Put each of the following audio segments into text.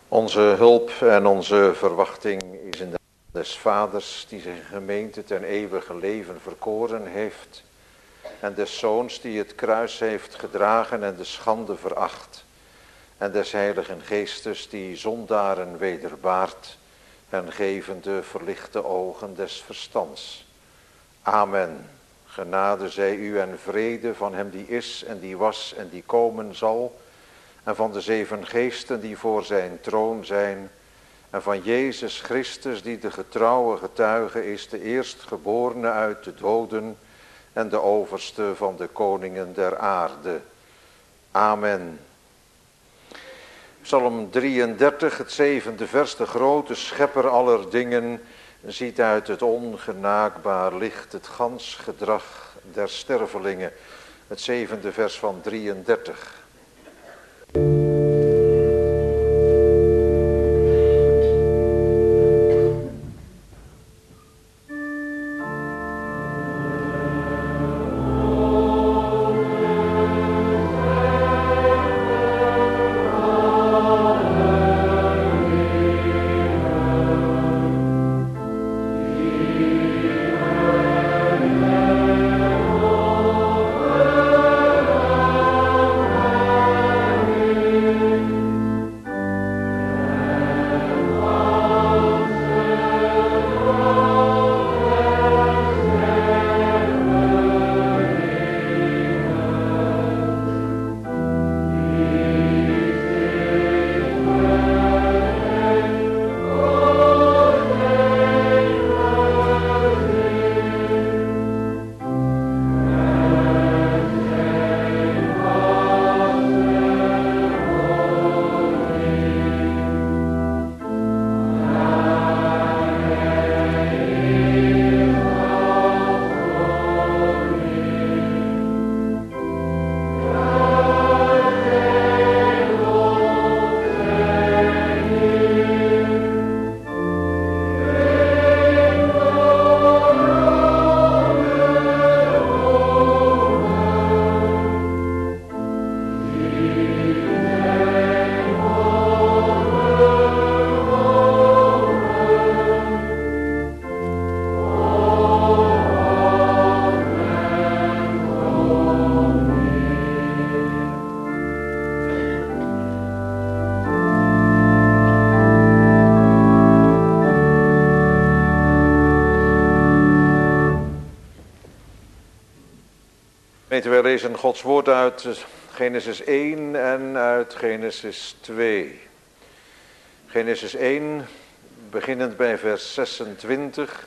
Onze hulp en onze verwachting is in de hand des Vaders, die zijn gemeente ten eeuwige leven verkoren heeft, en des Zoons die het kruis heeft gedragen en de schande veracht, en des Heiligen Geestes die zondaren wederbaart en gevende verlichte ogen des verstands. Amen. Genade zij u en vrede van hem die is en die was en die komen zal, en van de 7 geesten die voor zijn troon zijn, en van Jezus Christus die de getrouwe getuige is, de eerstgeborene uit de doden en de overste van de koningen der aarde. Amen. Psalm 33, het 7e vers, de grote schepper aller dingen ziet uit het ongenaakbaar licht het gans gedrag der stervelingen. Het 7e vers van 33. Wij lezen Gods woord uit Genesis 1 en uit Genesis 2. Genesis 1, beginnend bij vers 26.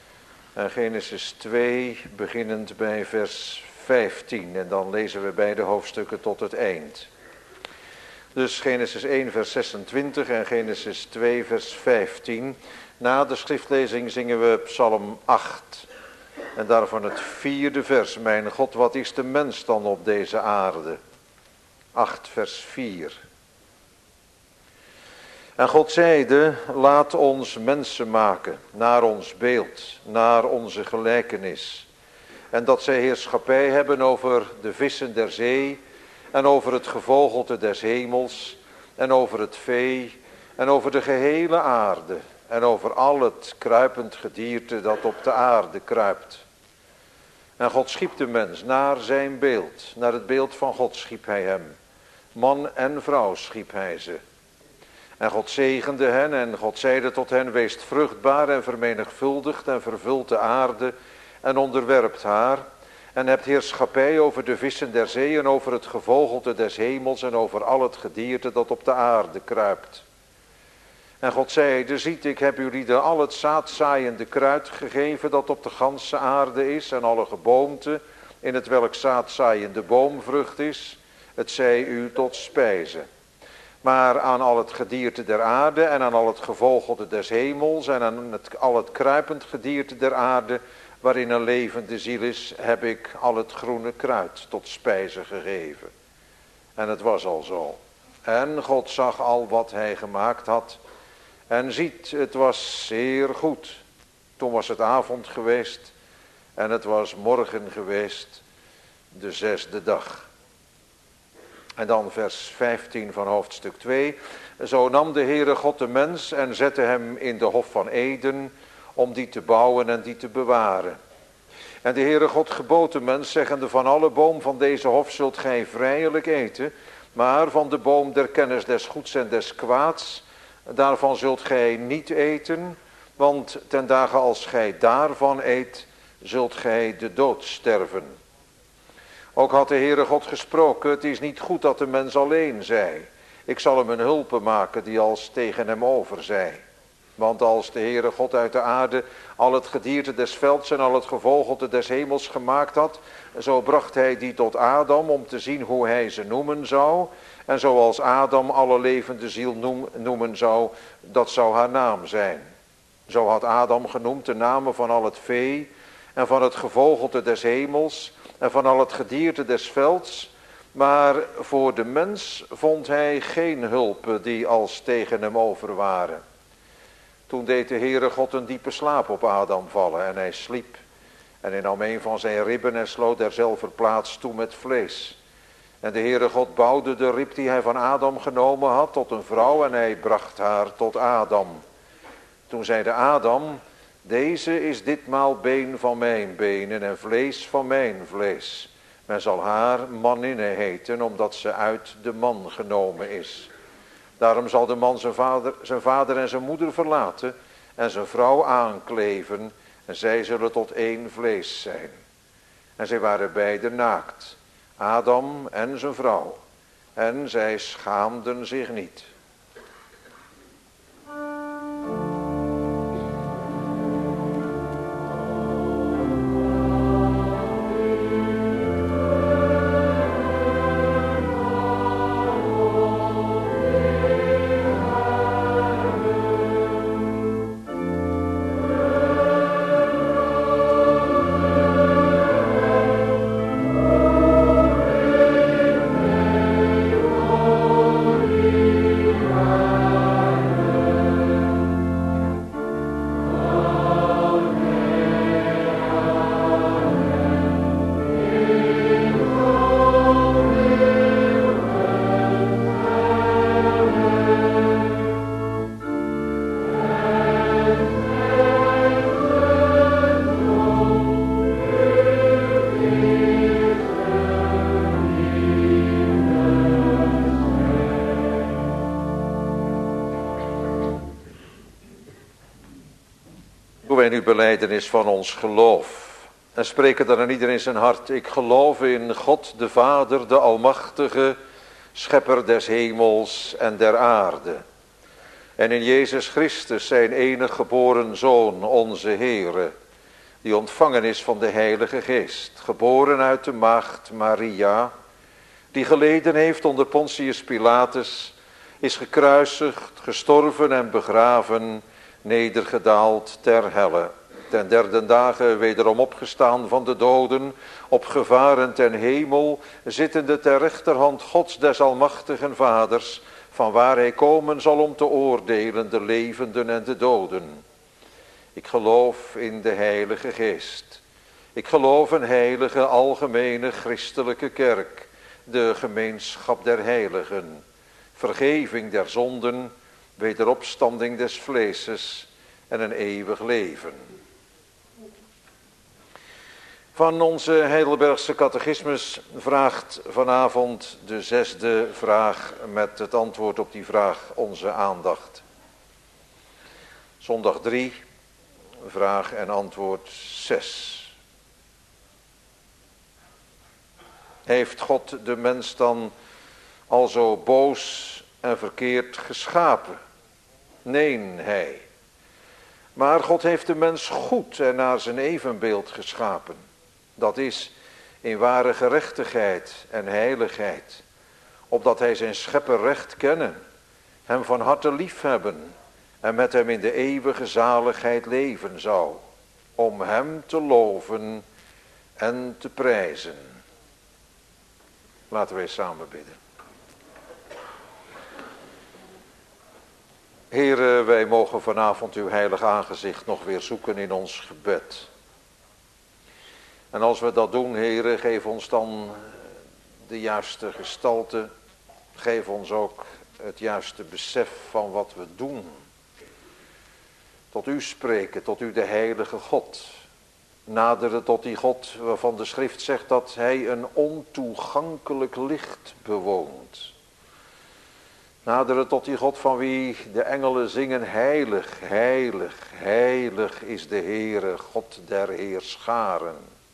En Genesis 2, beginnend bij vers 15. En dan lezen we beide hoofdstukken tot het eind. Dus Genesis 1, vers 26 en Genesis 2, vers 15. Na de schriftlezing zingen we Psalm 8. En daarvan het 4e vers. Mijn God, wat is de mens dan op deze aarde? 8 vers 4. En God zeide, laat ons mensen maken, naar ons beeld, naar onze gelijkenis. En dat zij heerschappij hebben over de vissen der zee, en over het gevogelte des hemels, en over het vee, en over de gehele aarde, en over al het kruipend gedierte dat op de aarde kruipt. En God schiep de mens naar zijn beeld, naar het beeld van God schiep hij hem. Man en vrouw schiep hij ze. En God zegende hen en God zeide tot hen, weest vruchtbaar en vermenigvuldigt en vervult de aarde en onderwerpt haar. En hebt heerschappij over de vissen der zee en over het gevogelte des hemels en over al het gedierte dat op de aarde kruipt. En God zeide, ziet, ik heb jullie al het zaadzaaiende kruid gegeven dat op de ganse aarde is en alle geboomte in het welk zaadzaaiende boomvrucht is, het zij u tot spijze. Maar aan al het gedierte der aarde en aan al het gevogelte des hemels en aan al het kruipend gedierte der aarde, waarin een levende ziel is, heb ik al het groene kruid tot spijze gegeven. En het was al zo. En God zag al wat hij gemaakt had. En ziet, het was zeer goed. Toen was het avond geweest en het was morgen geweest, de 6e dag. En dan vers 15 van hoofdstuk 2. Zo nam de Heere God de mens en zette hem in de hof van Eden om die te bouwen en die te bewaren. En de Heere God gebood de mens, zeggende: van alle boom van deze hof zult gij vrijelijk eten, maar van de boom der kennis des goeds en des kwaads, daarvan zult gij niet eten, want ten dagen als gij daarvan eet, zult gij de dood sterven. Ook had de Heere God gesproken: het is niet goed dat de mens alleen zij. Ik zal hem een hulpe maken die als tegen hem over zij. Want als de Heere God uit de aarde al het gedierte des velds en al het gevogelte des hemels gemaakt had, zo bracht hij die tot Adam om te zien hoe hij ze noemen zou. En zoals Adam alle levende ziel noemen zou, dat zou haar naam zijn. Zo had Adam genoemd de namen van al het vee en van het gevogelte des hemels en van al het gedierte des velds. Maar voor de mens vond hij geen hulp die als tegen hem over waren. Toen deed de Heere God een diepe slaap op Adam vallen en hij sliep. En hij nam een van zijn ribben en sloot derzelver plaats toe met vlees. En de Heere God bouwde de rib die hij van Adam genomen had tot een vrouw en hij bracht haar tot Adam. Toen zeide Adam: deze is ditmaal been van mijn benen en vlees van mijn vlees. Men zal haar manninne heten, omdat ze uit de man genomen is. Daarom zal de man zijn vader en zijn moeder verlaten en zijn vrouw aankleven en zij zullen tot één vlees zijn. En zij waren beiden naakt, Adam en zijn vrouw, en zij schaamden zich niet. Nu belijdenis van ons geloof. En spreken dan aan ieder in zijn hart: ik geloof in God de Vader, de Almachtige, Schepper des hemels en der aarde. En in Jezus Christus, zijn enig geboren Zoon, onze Heere, die ontvangen is van de Heilige Geest, geboren uit de maagd Maria, die geleden heeft onder Pontius Pilatus, is gekruisigd, gestorven en begraven, nedergedaald ter helle, ten derde dagen wederom opgestaan van de doden, opgevaren ten hemel, zittende ter rechterhand Gods des almachtigen Vaders, van waar hij komen zal om te oordelen de levenden en de doden. Ik geloof in de Heilige Geest. Ik geloof een heilige, algemene, christelijke kerk, de gemeenschap der heiligen, vergeving der zonden, wederopstanding des vleeses en een eeuwig leven. Van onze Heidelbergse catechismus vraagt vanavond de 6e vraag met het antwoord op die vraag onze aandacht. Zondag 3, vraag en antwoord 6. Heeft God de mens dan al zo boos en verkeerd geschapen? Nee, hij. Maar God heeft de mens goed en naar zijn evenbeeld geschapen. Dat is in ware gerechtigheid en heiligheid, opdat hij zijn schepper recht kennen, hem van harte liefhebben en met hem in de eeuwige zaligheid leven zou, om hem te loven en te prijzen. Laten wij samen bidden. Heere, wij mogen vanavond uw heilig aangezicht nog weer zoeken in ons gebed. En als we dat doen, Heere, geef ons dan de juiste gestalte. Geef ons ook het juiste besef van wat we doen. Tot u spreken, tot u de heilige God. Naderen tot die God waarvan de schrift zegt dat hij een ontoegankelijk licht bewoont. Naderen tot die God van wie de engelen zingen: heilig, heilig, heilig is de Heere, God der heerscharen.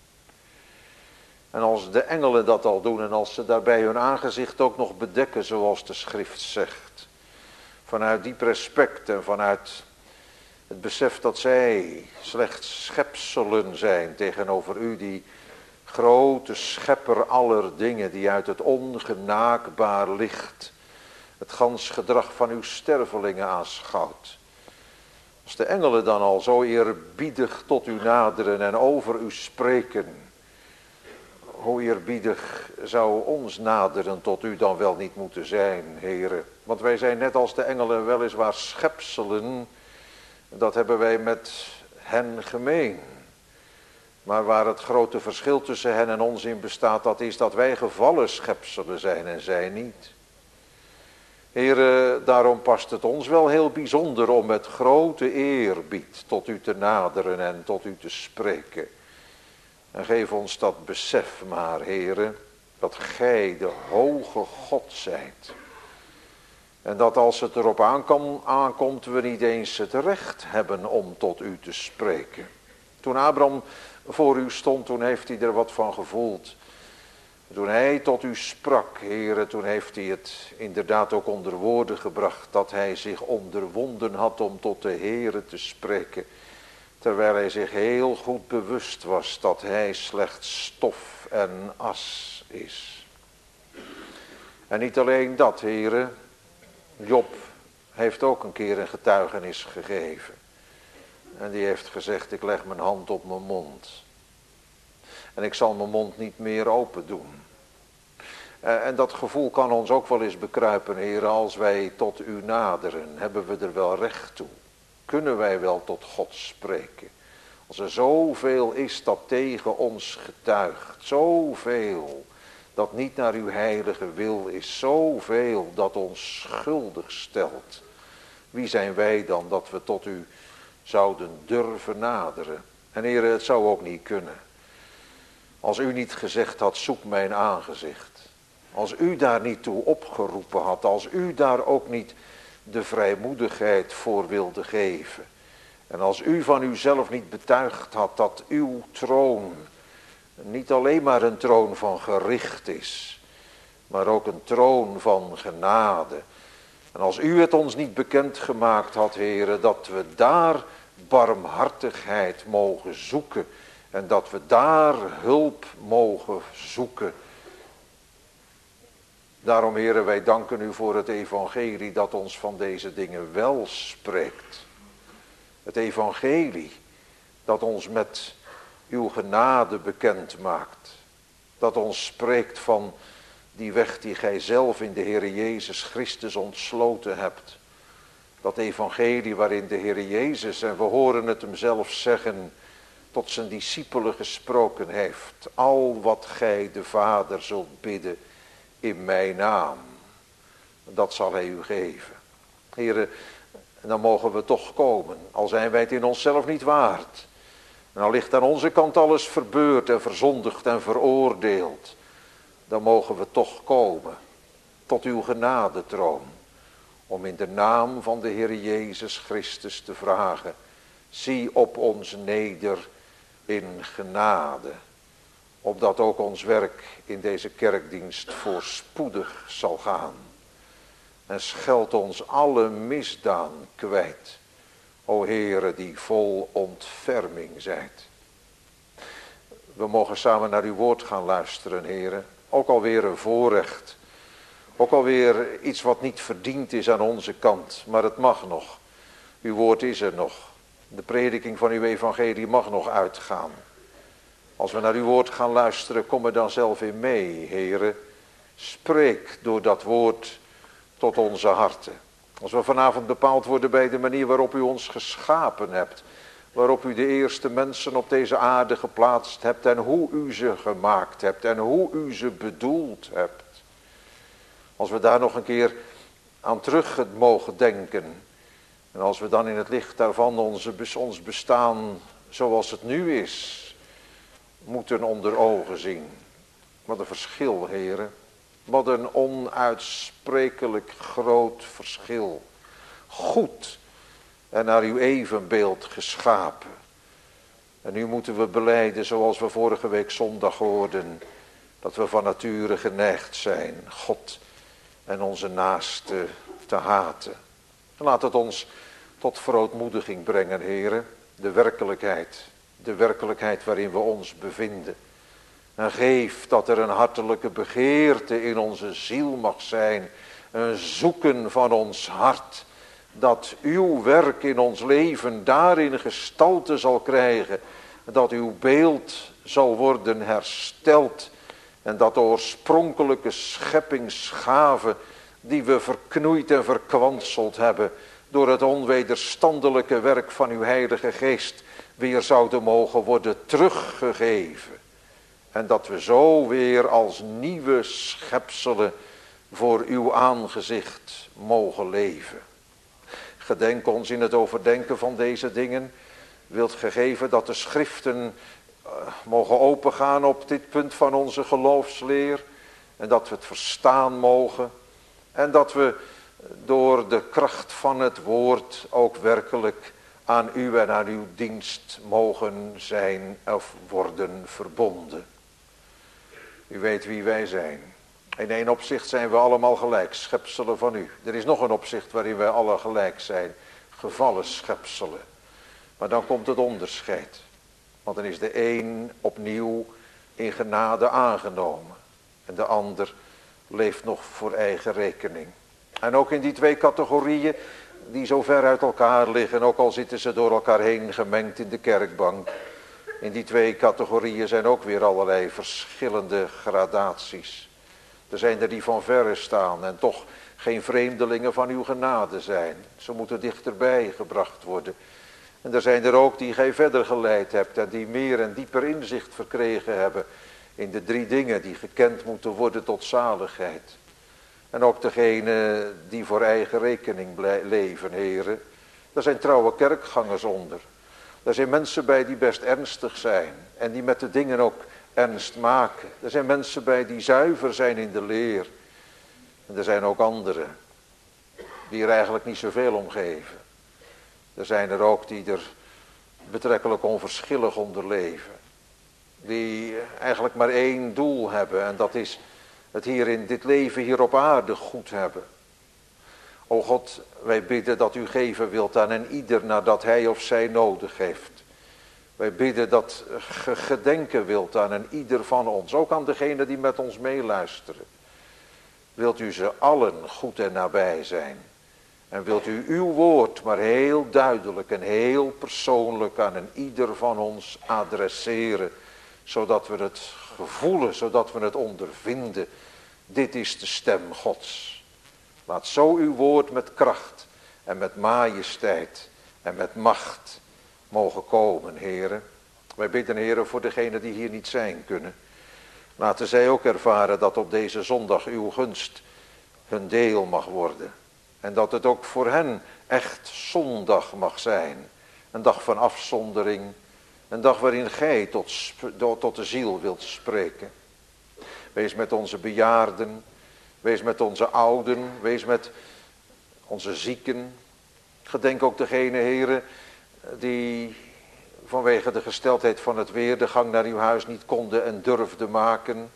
En als de engelen dat al doen en als ze daarbij hun aangezicht ook nog bedekken zoals de schrift zegt. Vanuit diep respect en vanuit het besef dat zij slechts schepselen zijn tegenover u, die grote schepper aller dingen, die uit het ongenaakbaar licht het gans gedrag van uw stervelingen aanschouwt. Als de engelen dan al zo eerbiedig tot u naderen en over u spreken, hoe eerbiedig zou ons naderen tot u dan wel niet moeten zijn, Heere. Want wij zijn net als de engelen weliswaar schepselen, dat hebben wij met hen gemeen. Maar waar het grote verschil tussen hen en ons in bestaat, dat is dat wij gevallen schepselen zijn en zij niet. Heere, daarom past het ons wel heel bijzonder om met grote eerbied tot u te naderen en tot u te spreken. En geef ons dat besef maar, Heere, dat gij de hoge God zijt. En dat als het erop aankomt, we niet eens het recht hebben om tot u te spreken. Toen Abraham voor u stond, toen heeft hij er wat van gevoeld. Toen hij tot u sprak, Heere, toen heeft hij het inderdaad ook onder woorden gebracht, dat hij zich onderwonden had om tot de Heere te spreken. Terwijl hij zich heel goed bewust was dat hij slechts stof en as is. En niet alleen dat, Heere, Job heeft ook een keer een getuigenis gegeven. En die heeft gezegd: ik leg mijn hand op mijn mond. En ik zal mijn mond niet meer open doen. En dat gevoel kan ons ook wel eens bekruipen, Heer, als wij tot u naderen. Hebben we er wel recht toe? Kunnen wij wel tot God spreken? Als er zoveel is dat tegen ons getuigt. Zoveel dat niet naar uw heilige wil is. Zoveel dat ons schuldig stelt. Wie zijn wij dan dat we tot u zouden durven naderen? En Heer, het zou ook niet kunnen. Als u niet gezegd had: zoek mijn aangezicht. Als u daar niet toe opgeroepen had. Als u daar ook niet de vrijmoedigheid voor wilde geven. En als u van uzelf niet betuigd had dat uw troon niet alleen maar een troon van gericht is, maar ook een troon van genade. En als u het ons niet bekendgemaakt had, Heere, dat we daar barmhartigheid mogen zoeken en dat we daar hulp mogen zoeken. Daarom, Heere, wij danken u voor het evangelie dat ons van deze dingen wel spreekt. Het evangelie dat ons met uw genade bekend maakt. Dat ons spreekt van die weg die gij zelf in de Heere Jezus Christus ontsloten hebt. Dat evangelie waarin de Heere Jezus, en we horen het hem zelf zeggen, tot zijn discipelen gesproken heeft. Al wat gij de Vader zult bidden in mijn naam, dat zal hij u geven. Heere, dan mogen we toch komen, al zijn wij het in onszelf niet waard. En al ligt aan onze kant alles verbeurd en verzondigd en veroordeeld, dan mogen we toch komen tot uw genadetroon, om in de naam van de Heer Jezus Christus te vragen: zie op ons neder in genade, opdat ook ons werk in deze kerkdienst voorspoedig zal gaan. En scheld ons alle misdaan kwijt, o Heere, die vol ontferming zijt. We mogen samen naar uw woord gaan luisteren, Heere. Ook alweer een voorrecht. Ook alweer iets wat niet verdiend is aan onze kant, maar het mag nog. Uw woord is er nog. De prediking van uw evangelie mag nog uitgaan. Als we naar uw woord gaan luisteren, kom er dan zelf in mee, Heere. Spreek door dat woord tot onze harten. Als we vanavond bepaald worden bij de manier waarop u ons geschapen hebt, waarop u de eerste mensen op deze aarde geplaatst hebt en hoe u ze gemaakt hebt en hoe u ze bedoeld hebt. Als we daar nog een keer aan terug mogen denken en als we dan in het licht daarvan ons bestaan zoals het nu is, moeten onder ogen zien. Wat een verschil, heren. Wat een onuitsprekelijk groot verschil. Goed en naar uw evenbeeld geschapen. En nu moeten we belijden, zoals we vorige week zondag hoorden, dat we van nature geneigd zijn God en onze naaste te haten. En laat het ons tot verootmoediging brengen, heren, de werkelijkheid waarin we ons bevinden. En geef dat er een hartelijke begeerte in onze ziel mag zijn, een zoeken van ons hart, dat uw werk in ons leven daarin gestalte zal krijgen, dat uw beeld zal worden hersteld en dat de oorspronkelijke scheppingsgave die we verknoeid en verkwanseld hebben door het onwederstandelijke werk van uw Heilige Geest weer zouden mogen worden teruggegeven. En dat we zo weer als nieuwe schepselen voor uw aangezicht mogen leven. Gedenk ons in het overdenken van deze dingen. Wilt gegeven dat de schriften mogen opengaan op dit punt van onze geloofsleer. En dat we het verstaan mogen. En dat we door de kracht van het woord ook werkelijk aan u en aan uw dienst mogen zijn of worden verbonden. U weet wie wij zijn. In één opzicht zijn we allemaal gelijk, schepselen van u. Er is nog een opzicht waarin wij alle gelijk zijn, gevallen schepselen. Maar dan komt het onderscheid. Want dan is de een opnieuw in genade aangenomen. En de ander leeft nog voor eigen rekening. En ook in die twee categorieën die zo ver uit elkaar liggen, ook al zitten ze door elkaar heen gemengd in de kerkbank. In die twee categorieën zijn ook weer allerlei verschillende gradaties. Er zijn er die van verre staan en toch geen vreemdelingen van uw genade zijn. Ze moeten dichterbij gebracht worden. En er zijn er ook die gij verder geleid hebt en die meer en dieper inzicht verkregen hebben in de drie dingen die gekend moeten worden tot zaligheid. En ook degene die voor eigen rekening leven, heren. Er zijn trouwe kerkgangers onder. Er zijn mensen bij die best ernstig zijn en die met de dingen ook ernst maken. Er zijn mensen bij die zuiver zijn in de leer. En er zijn ook anderen die er eigenlijk niet zoveel om geven. Er zijn er ook die er betrekkelijk onverschillig onder leven. Die eigenlijk maar één doel hebben en dat is het hier in dit leven hier op aarde goed hebben. O God, wij bidden dat u geven wilt aan een ieder nadat hij of zij nodig heeft. Wij bidden dat ge gedenken wilt aan een ieder van ons, ook aan degenen die met ons meeluisteren. Wilt u ze allen goed en nabij zijn. En wilt u uw woord maar heel duidelijk en heel persoonlijk aan een ieder van ons adresseren. Zodat we het gevoelen, zodat we het ondervinden. Dit is de stem Gods. Laat zo uw woord met kracht en met majesteit en met macht mogen komen, heren. Wij bidden, heren, voor degenen die hier niet zijn kunnen. Laten zij ook ervaren dat op deze zondag uw gunst hun deel mag worden. En dat het ook voor hen echt zondag mag zijn. Een dag van afzondering. Een dag waarin gij tot de ziel wilt spreken. Wees met onze bejaarden. Wees met onze ouden. Wees met onze zieken. Gedenk ook degene, heren, die vanwege de gesteldheid van het weer de gang naar uw huis niet konden en durfden maken.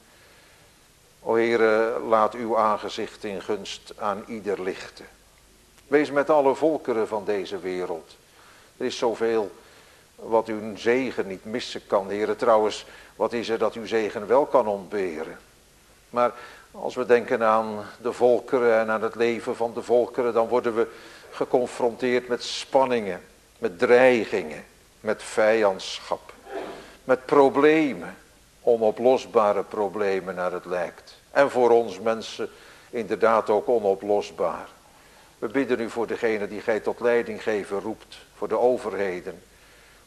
O Heere, laat uw aangezicht in gunst aan ieder lichten. Wees met alle volkeren van deze wereld. Er is zoveel wat uw zegen niet missen kan, Heere. Trouwens, wat is er dat uw zegen wel kan ontberen? Maar als we denken aan de volkeren en aan het leven van de volkeren, dan worden we geconfronteerd met spanningen, met dreigingen, met vijandschap, met problemen, onoplosbare problemen naar het lijkt. En voor ons mensen inderdaad ook onoplosbaar. We bidden u voor degene die gij tot leiding geven roept, voor de overheden,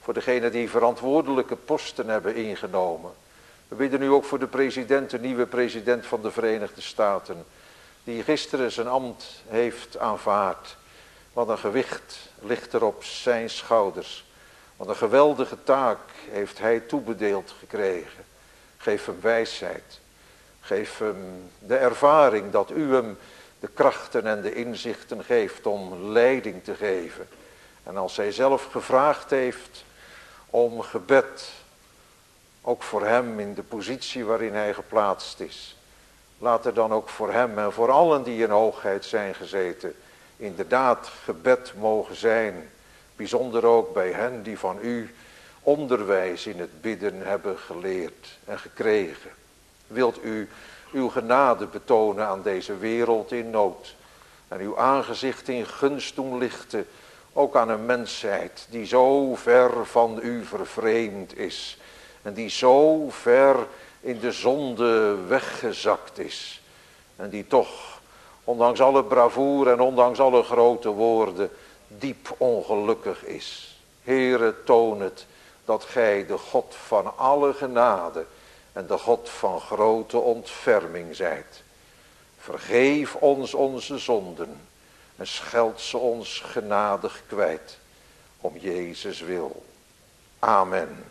Voor degenen die verantwoordelijke posten hebben ingenomen. We bidden nu ook voor de president, de nieuwe president van de Verenigde Staten. Die gisteren zijn ambt heeft aanvaard. Wat een gewicht ligt er op zijn schouders. Wat een geweldige taak heeft hij toebedeeld gekregen. Geef hem wijsheid. Geef hem de ervaring dat u hem de krachten en de inzichten geeft om leiding te geven. En als hij zelf gevraagd heeft om gebed, ook voor hem in de positie waarin hij geplaatst is. Laat er dan ook voor hem en voor allen die in hoogheid zijn gezeten, inderdaad gebed mogen zijn. Bijzonder ook bij hen die van u onderwijs in het bidden hebben geleerd en gekregen. Wilt u uw genade betonen aan deze wereld in nood. En uw aangezicht in gunst doen lichten. Ook aan een mensheid die zo ver van u vervreemd is. En die zo ver in de zonde weggezakt is. En die toch, ondanks alle bravoure en ondanks alle grote woorden, diep ongelukkig is. Heere, toon het dat gij de God van alle genade en de God van grote ontferming zijt. Vergeef ons onze zonden en scheld ze ons genadig kwijt. Om Jezus wil. Amen.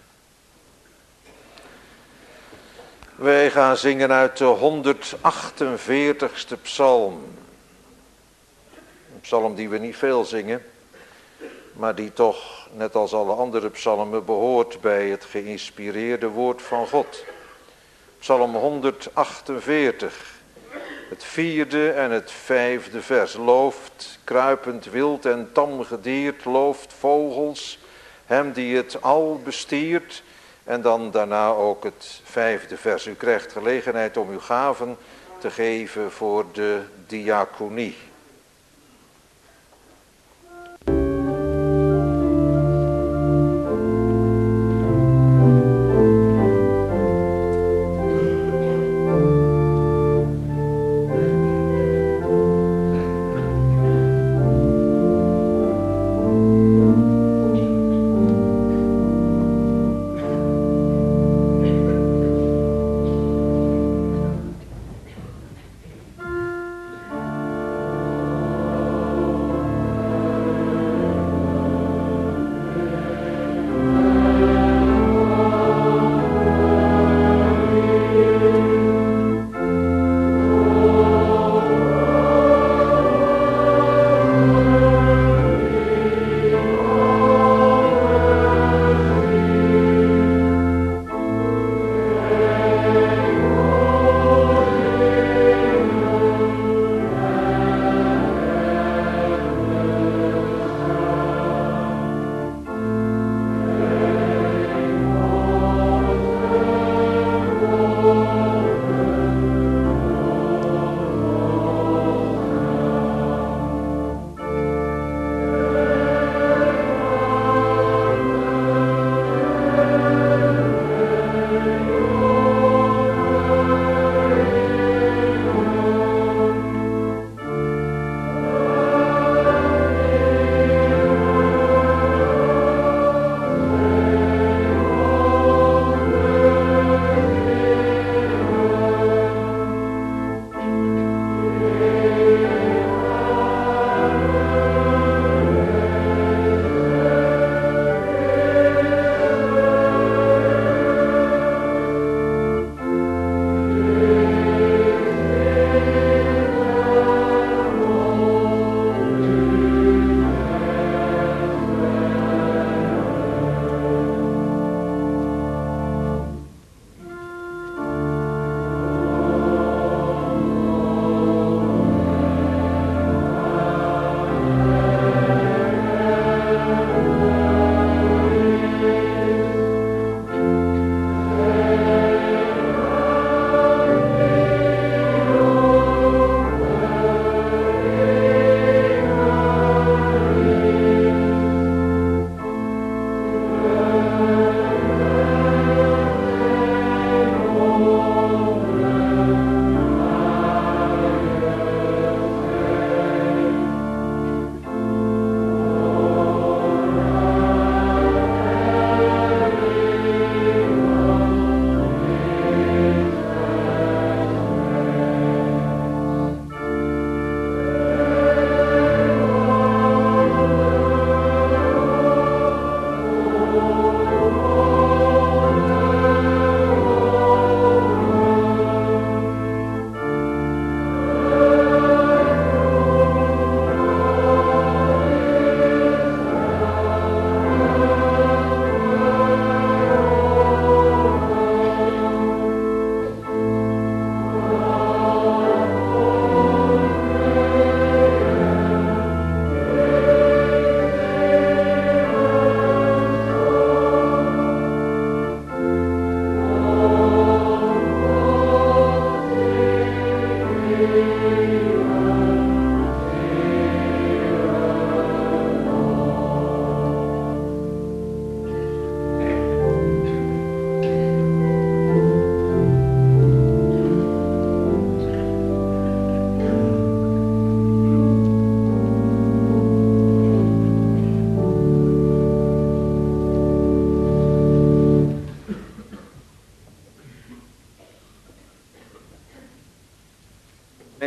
Wij gaan zingen uit de 148ste psalm. Een psalm die we niet veel zingen, maar die toch, net als alle andere psalmen, behoort bij het geïnspireerde woord van God. Psalm 148, het 4e en het 5e vers. Looft kruipend wild en tam gediert, looft vogels, hem die het al bestiert. En dan daarna ook het 5e vers. U krijgt gelegenheid om uw gaven te geven voor de diaconie.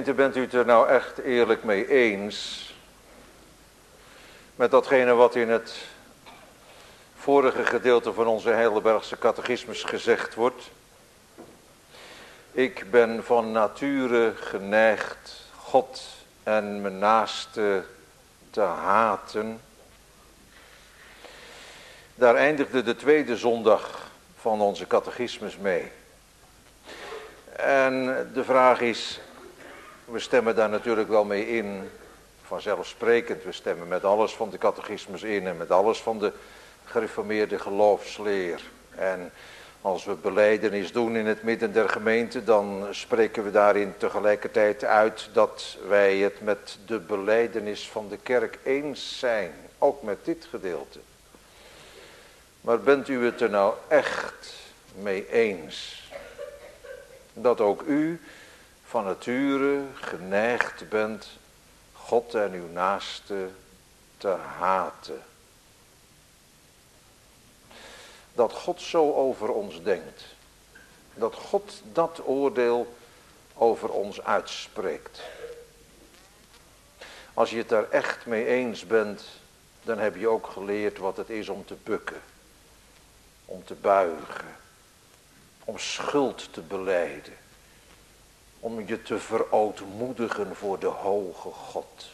Gemeente, bent u het er nou echt eerlijk mee eens met datgene wat in het vorige gedeelte van onze Heidelbergse catechismus gezegd wordt? Ik ben van nature geneigd God en mijn naaste te haten. Daar eindigde de tweede zondag van onze catechismus mee. En de vraag is, we stemmen daar natuurlijk wel mee in, vanzelfsprekend. We stemmen met alles van de catechismus in en met alles van de gereformeerde geloofsleer. En als we belijdenis doen in het midden der gemeente, dan spreken we daarin tegelijkertijd uit dat wij het met de belijdenis van de kerk eens zijn. Ook met dit gedeelte. Maar bent u het er nou echt mee eens dat ook u van nature geneigd bent God en uw naaste te haten? Dat God zo over ons denkt. Dat God dat oordeel over ons uitspreekt. Als je het daar echt mee eens bent, dan heb je ook geleerd wat het is om te bukken. Om te buigen. Om schuld te belijden. Om je te verootmoedigen voor de hoge God.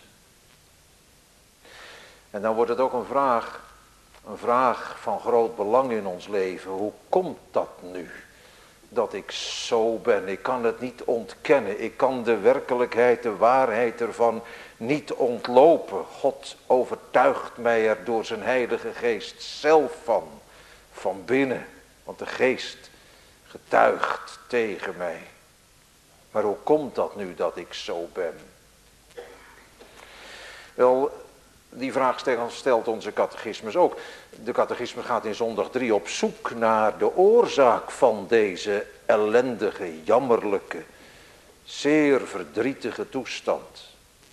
En dan wordt het ook een vraag van groot belang in ons leven. Hoe komt dat nu? Dat ik zo ben. Ik kan het niet ontkennen. Ik kan de werkelijkheid, de waarheid ervan niet ontlopen. God overtuigt mij er door zijn Heilige Geest zelf van. Van binnen. Want de Geest getuigt tegen mij. Maar hoe komt dat nu dat ik zo ben? Wel, die vraag stelt onze catechismus ook. De catechismus gaat in zondag 3 op zoek naar de oorzaak van deze ellendige, jammerlijke, zeer verdrietige toestand.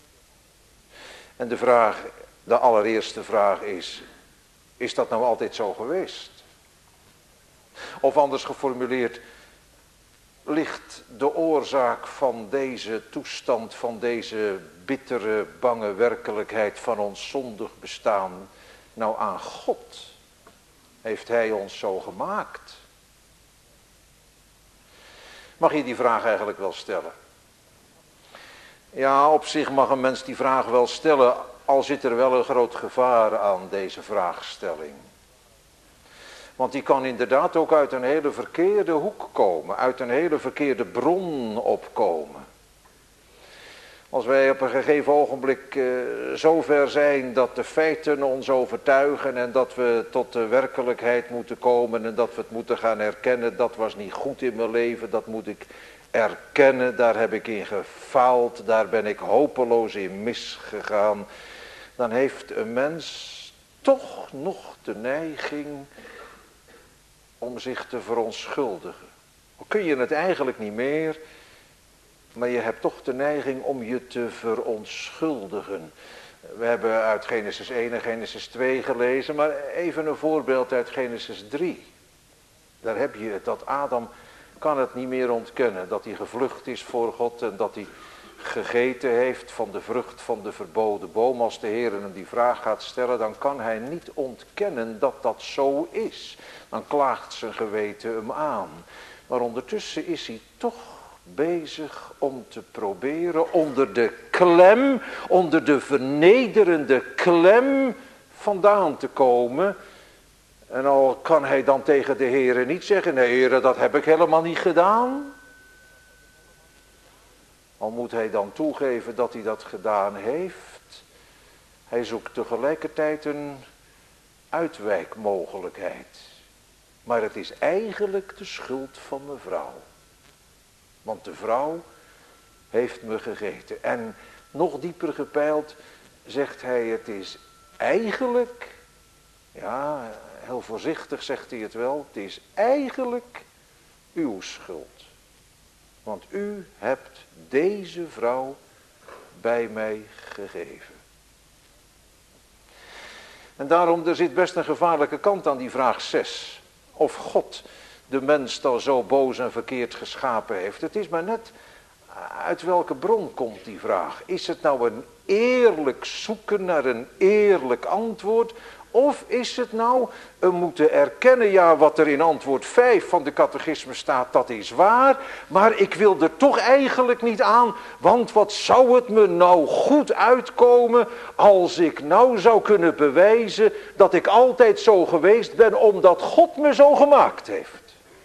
En de allereerste vraag is dat nou altijd zo geweest? Of anders geformuleerd, ligt de oorzaak van deze toestand, van deze bittere, bange werkelijkheid van ons zondig bestaan nou aan God? Heeft hij ons zo gemaakt? Mag je die vraag eigenlijk wel stellen? Ja, op zich mag een mens die vraag wel stellen, al zit er wel een groot gevaar aan deze vraagstelling. Want die kan inderdaad ook uit een hele verkeerde hoek komen, uit een hele verkeerde bron opkomen. Als wij op een gegeven ogenblik zover zijn dat de feiten ons overtuigen en dat we tot de werkelijkheid moeten komen en dat we het moeten gaan erkennen, dat was niet goed in mijn leven, dat moet ik erkennen, daar heb ik in gefaald, daar ben ik hopeloos in misgegaan. Dan heeft een mens toch nog de neiging om zich te verontschuldigen. Dan kun je het eigenlijk niet meer, maar je hebt toch de neiging om je te verontschuldigen. We hebben uit Genesis 1 en Genesis 2 gelezen, maar even een voorbeeld uit Genesis 3. Daar heb je het, dat Adam kan het niet meer ontkennen, dat hij gevlucht is voor God en dat hij gegeten heeft van de vrucht van de verboden boom. Als de Heer hem die vraag gaat stellen, dan kan hij niet ontkennen dat dat zo is. Dan klaagt zijn geweten hem aan. Maar ondertussen is hij toch bezig om te proberen onder de klem, onder de vernederende klem vandaan te komen. En al kan hij dan tegen de Heere niet zeggen, nee Heere, dat heb ik helemaal niet gedaan. Al moet hij dan toegeven dat hij dat gedaan heeft. Hij zoekt tegelijkertijd een uitwijkmogelijkheid. Maar het is eigenlijk de schuld van mijn vrouw. Want de vrouw heeft me gegeten. En nog dieper gepeild zegt hij, het is eigenlijk, ja, heel voorzichtig zegt hij het wel, het is eigenlijk uw schuld. Want u hebt deze vrouw bij mij gegeven. En daarom, er zit best een gevaarlijke kant aan die vraag 6. Of God de mens dan zo boos en verkeerd geschapen heeft. Het is maar net uit welke bron komt die vraag? Is het nou een eerlijk zoeken naar een eerlijk antwoord? Of is het nou een moeten erkennen, ja, wat er in antwoord 5 van de catechisme staat, dat is waar. Maar ik wil er toch eigenlijk niet aan, want wat zou het me nou goed uitkomen als ik nou zou kunnen bewijzen dat ik altijd zo geweest ben, omdat God me zo gemaakt heeft.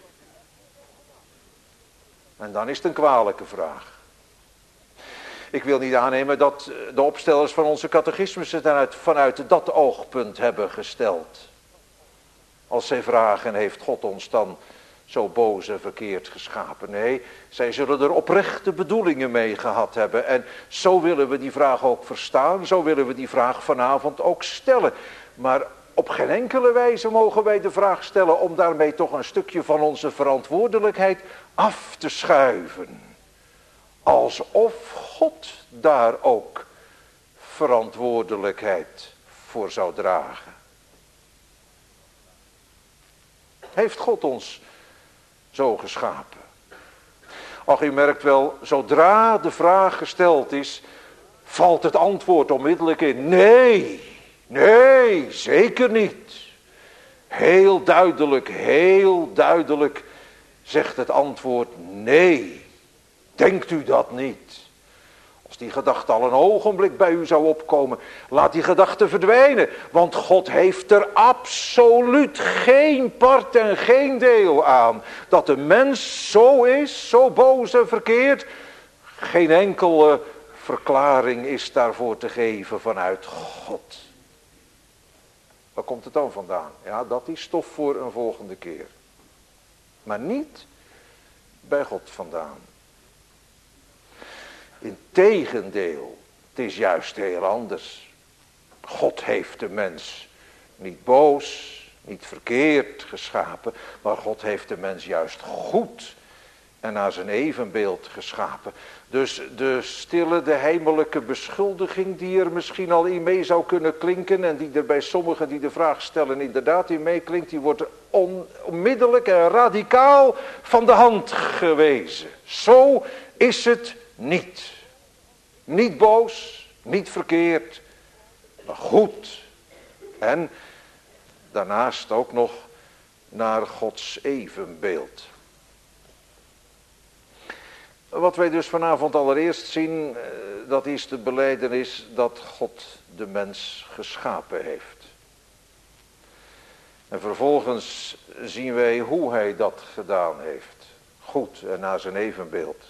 En dan is het een kwalijke vraag. Ik wil niet aannemen dat de opstellers van onze catechismus het vanuit dat oogpunt hebben gesteld. Als zij vragen, heeft God ons dan zo boos en verkeerd geschapen? Nee, zij zullen er oprechte bedoelingen mee gehad hebben. En zo willen we die vraag ook verstaan, zo willen we die vraag vanavond ook stellen. Maar op geen enkele wijze mogen wij de vraag stellen om daarmee toch een stukje van onze verantwoordelijkheid af te schuiven. Alsof God daar ook verantwoordelijkheid voor zou dragen. Heeft God ons zo geschapen? Ach, u merkt wel, zodra de vraag gesteld is, valt het antwoord onmiddellijk in. Nee, zeker niet. Heel duidelijk zegt het antwoord nee. Denkt u dat niet? Als die gedachte al een ogenblik bij u zou opkomen, laat die gedachte verdwijnen. Want God heeft er absoluut geen part en geen deel aan. Dat de mens zo is, zo boos en verkeerd. Geen enkele verklaring is daarvoor te geven vanuit God. Waar komt het dan vandaan? Ja, dat is stof voor een volgende keer. Maar niet bij God vandaan. Integendeel, het is juist heel anders. God heeft de mens niet boos, niet verkeerd geschapen, maar God heeft de mens juist goed en naar zijn evenbeeld geschapen. Dus de stille, de heimelijke beschuldiging die er misschien al in mee zou kunnen klinken en die er bij sommigen die de vraag stellen inderdaad in meeklinkt, die wordt onmiddellijk en radicaal van de hand gewezen. Zo is het niet. Niet boos, niet verkeerd, maar goed. En daarnaast ook nog naar Gods evenbeeld. Wat wij dus vanavond allereerst zien, dat is de belijdenis dat God de mens geschapen heeft. En vervolgens zien wij hoe hij dat gedaan heeft. Goed en naar zijn evenbeeld.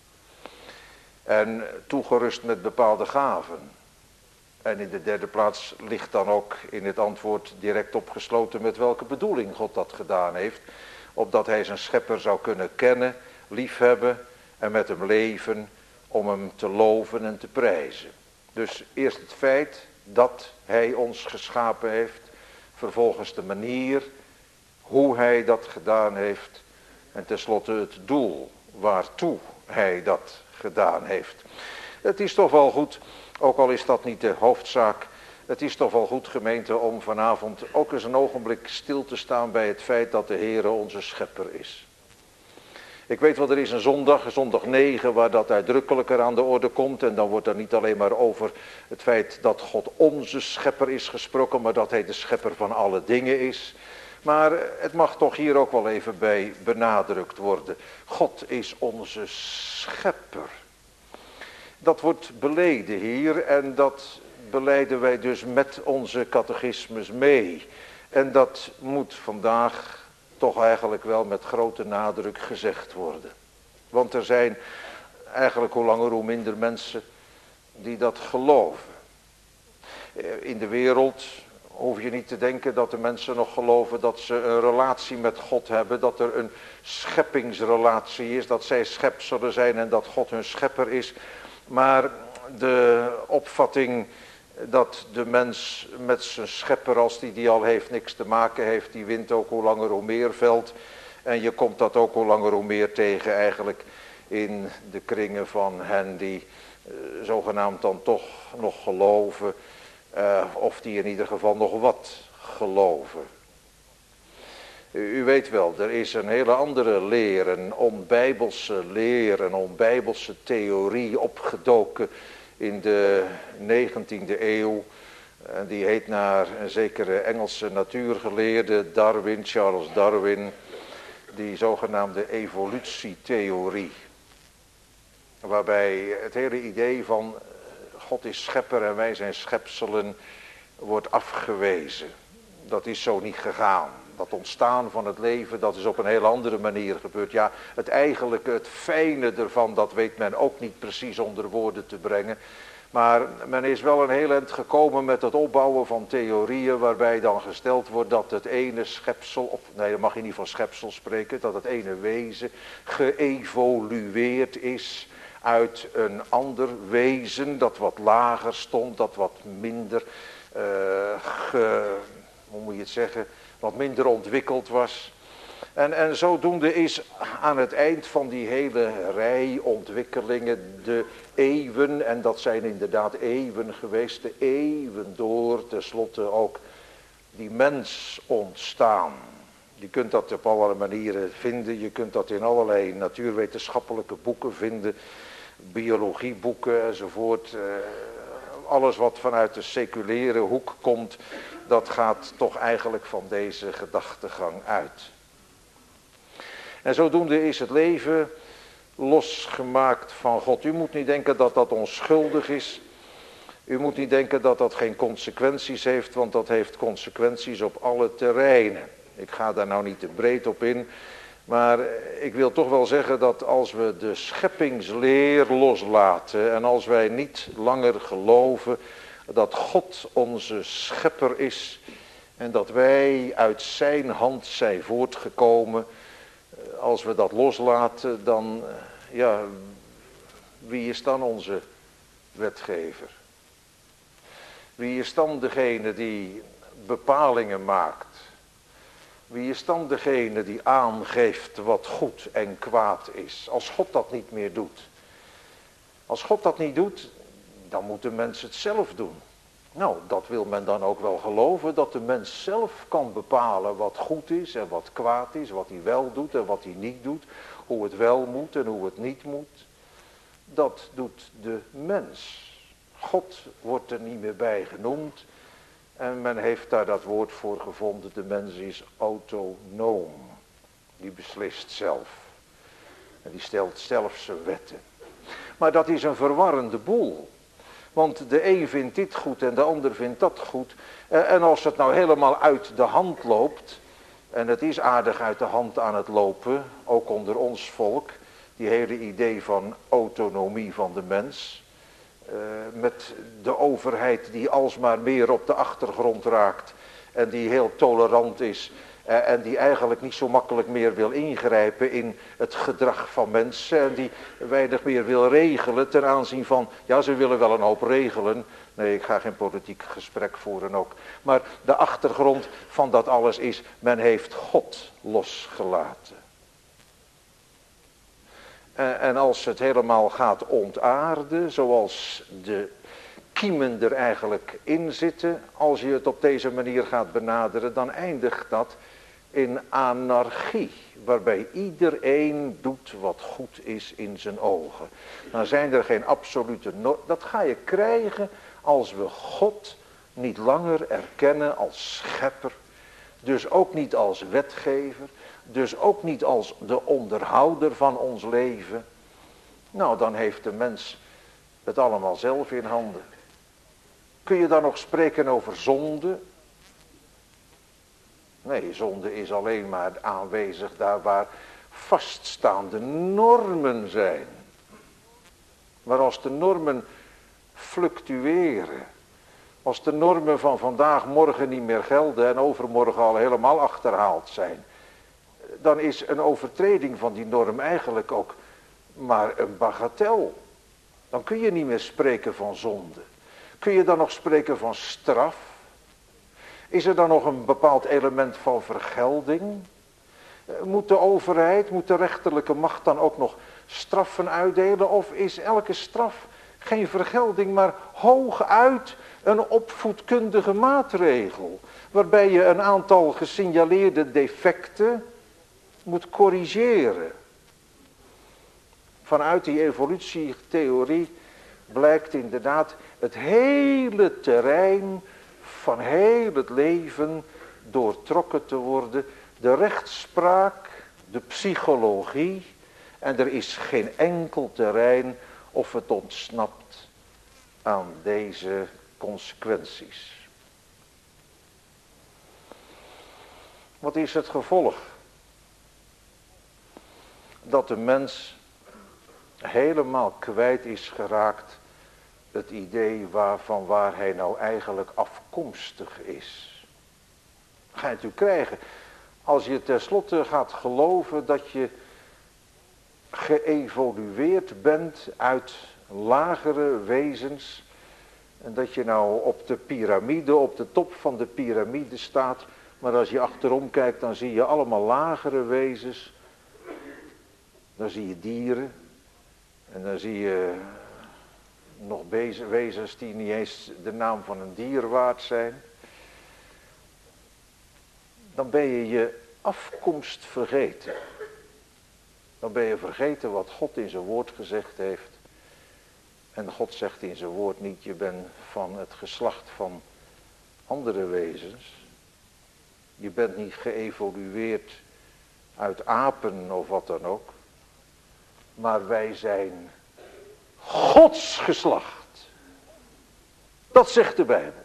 En toegerust met bepaalde gaven. En in de derde plaats ligt dan ook in het antwoord direct opgesloten met welke bedoeling God dat gedaan heeft. Opdat hij zijn schepper zou kunnen kennen, liefhebben en met hem leven om hem te loven en te prijzen. Dus eerst het feit dat hij ons geschapen heeft. Vervolgens de manier hoe hij dat gedaan heeft. En tenslotte het doel waartoe hij dat gedaan heeft. Het is toch wel goed, ook al is dat niet de hoofdzaak, het is toch wel goed, gemeente, om vanavond ook eens een ogenblik stil te staan bij het feit dat de Heere onze schepper is. Ik weet wel, er is een zondag 9, waar dat uitdrukkelijker aan de orde komt. En dan wordt er niet alleen maar over het feit dat God onze schepper is gesproken, maar dat hij de schepper van alle dingen is. Maar het mag toch hier ook wel even bij benadrukt worden. God is onze schepper. Dat wordt beleden hier en dat belijden wij dus met onze catechismus mee. En dat moet vandaag toch eigenlijk wel met grote nadruk gezegd worden. Want er zijn eigenlijk hoe langer hoe minder mensen die dat geloven. In de wereld hoef je niet te denken dat de mensen nog geloven dat ze een relatie met God hebben. Dat er een scheppingsrelatie is, dat zij schepselen zijn en dat God hun schepper is. Maar de opvatting dat de mens met zijn schepper, als die al heeft, niks te maken heeft, die wint ook hoe langer hoe meer veld. En je komt dat ook hoe langer hoe meer tegen eigenlijk in de kringen van hen die zogenaamd dan toch nog geloven. Of die in ieder geval nog wat geloven. U weet wel, er is een hele andere leer, een onbijbelse leer, een onbijbelse theorie opgedoken in de 19e eeuw. En die heet naar een zekere Engelse natuurgeleerde Darwin, Charles Darwin, die zogenaamde evolutietheorie. Waarbij het hele idee van God is schepper en wij zijn schepselen wordt afgewezen. Dat is zo niet gegaan. Dat ontstaan van het leven, dat is op een heel andere manier gebeurd. Ja, het eigenlijke, het fijne ervan, dat weet men ook niet precies onder woorden te brengen. Maar men is wel een heel eind gekomen met het opbouwen van theorieën waarbij dan gesteld wordt dat het ene schepsel, of nee, dan mag je niet van schepsel spreken, dat het ene wezen geëvolueerd is uit een ander wezen dat wat lager stond, dat wat minder, hoe moet je het zeggen, wat minder ontwikkeld was. En zodoende is aan het eind van die hele rij ontwikkelingen de eeuwen, en dat zijn inderdaad eeuwen geweest, de eeuwen door tenslotte ook die mens ontstaan. Je kunt dat op allerlei manieren vinden, je kunt dat in allerlei natuurwetenschappelijke boeken vinden, biologieboeken enzovoort. Alles wat vanuit de seculiere hoek komt, dat gaat toch eigenlijk van deze gedachtegang uit. En zodoende is het leven losgemaakt van God. U moet niet denken dat dat onschuldig is. U moet niet denken dat dat geen consequenties heeft, want dat heeft consequenties op alle terreinen. Ik ga daar nou niet te breed op in, maar ik wil toch wel zeggen dat als we de scheppingsleer loslaten en als wij niet langer geloven dat God onze schepper is en dat wij uit zijn hand zijn voortgekomen, als we dat loslaten, dan, ja, wie is dan onze wetgever? Wie is dan degene die bepalingen maakt? Wie is dan degene die aangeeft wat goed en kwaad is? Als God dat niet meer doet. Als God dat niet doet, dan moet de mens het zelf doen. Nou, dat wil men dan ook wel geloven, dat de mens zelf kan bepalen wat goed is en wat kwaad is, wat hij wel doet en wat hij niet doet, hoe het wel moet en hoe het niet moet. Dat doet de mens. God wordt er niet meer bij genoemd en men heeft daar dat woord voor gevonden, de mens is autonoom. Die beslist zelf en die stelt zelf zijn wetten. Maar dat is een verwarrende boel. Want de een vindt dit goed en de ander vindt dat goed. En als het nou helemaal uit de hand loopt, en het is aardig uit de hand aan het lopen, ook onder ons volk, die hele idee van autonomie van de mens, met de overheid die alsmaar meer op de achtergrond raakt en die heel tolerant is en die eigenlijk niet zo makkelijk meer wil ingrijpen in het gedrag van mensen en die weinig meer wil regelen ten aanzien van, ja, ze willen wel een hoop regelen. Nee, ik ga geen politiek gesprek voeren ook. Maar de achtergrond van dat alles is, men heeft God losgelaten. En als het helemaal gaat ontaarden, zoals de kiemen er eigenlijk in zitten, als je het op deze manier gaat benaderen, dan eindigt dat in anarchie, waarbij iedereen doet wat goed is in zijn ogen. Dan zijn er geen absolute normen. Dat ga je krijgen als we God niet langer erkennen als schepper, dus ook niet als wetgever, dus ook niet als de onderhouder van ons leven. Nou, dan heeft de mens het allemaal zelf in handen. Kun je dan nog spreken over zonde? Nee, zonde is alleen maar aanwezig daar waar vaststaande normen zijn. Maar als de normen fluctueren, als de normen van vandaag morgen niet meer gelden en overmorgen al helemaal achterhaald zijn, dan is een overtreding van die norm eigenlijk ook maar een bagatel. Dan kun je niet meer spreken van zonde. Kun je dan nog spreken van straf? Is er dan nog een bepaald element van vergelding? Moet de overheid, moet de rechterlijke macht dan ook nog straffen uitdelen? Of is elke straf geen vergelding, maar hooguit een opvoedkundige maatregel. Waarbij je een aantal gesignaleerde defecten moet corrigeren. Vanuit die evolutietheorie blijkt inderdaad het hele terrein van heel het leven doortrokken te worden. De rechtspraak, de psychologie, en er is geen enkel terrein of het ontsnapt aan deze consequenties. Wat is het gevolg? Dat de mens helemaal kwijt is geraakt het idee van waar hij nou eigenlijk afkomstig is. Dat ga je natuurlijk krijgen. Als je tenslotte gaat geloven dat je geëvolueerd bent uit lagere wezens. En dat je nou op de piramide, op de top van de piramide staat. Maar als je achterom kijkt, dan zie je allemaal lagere wezens. Dan zie je dieren. En dan zie je nog wezens die niet eens de naam van een dier waard zijn. Dan ben je je afkomst vergeten. Dan ben je vergeten wat God in zijn woord gezegd heeft. En God zegt in zijn woord niet, je bent van het geslacht van andere wezens. Je bent niet geëvolueerd uit apen of wat dan ook. Maar wij zijn Gods geslacht. Dat zegt de Bijbel.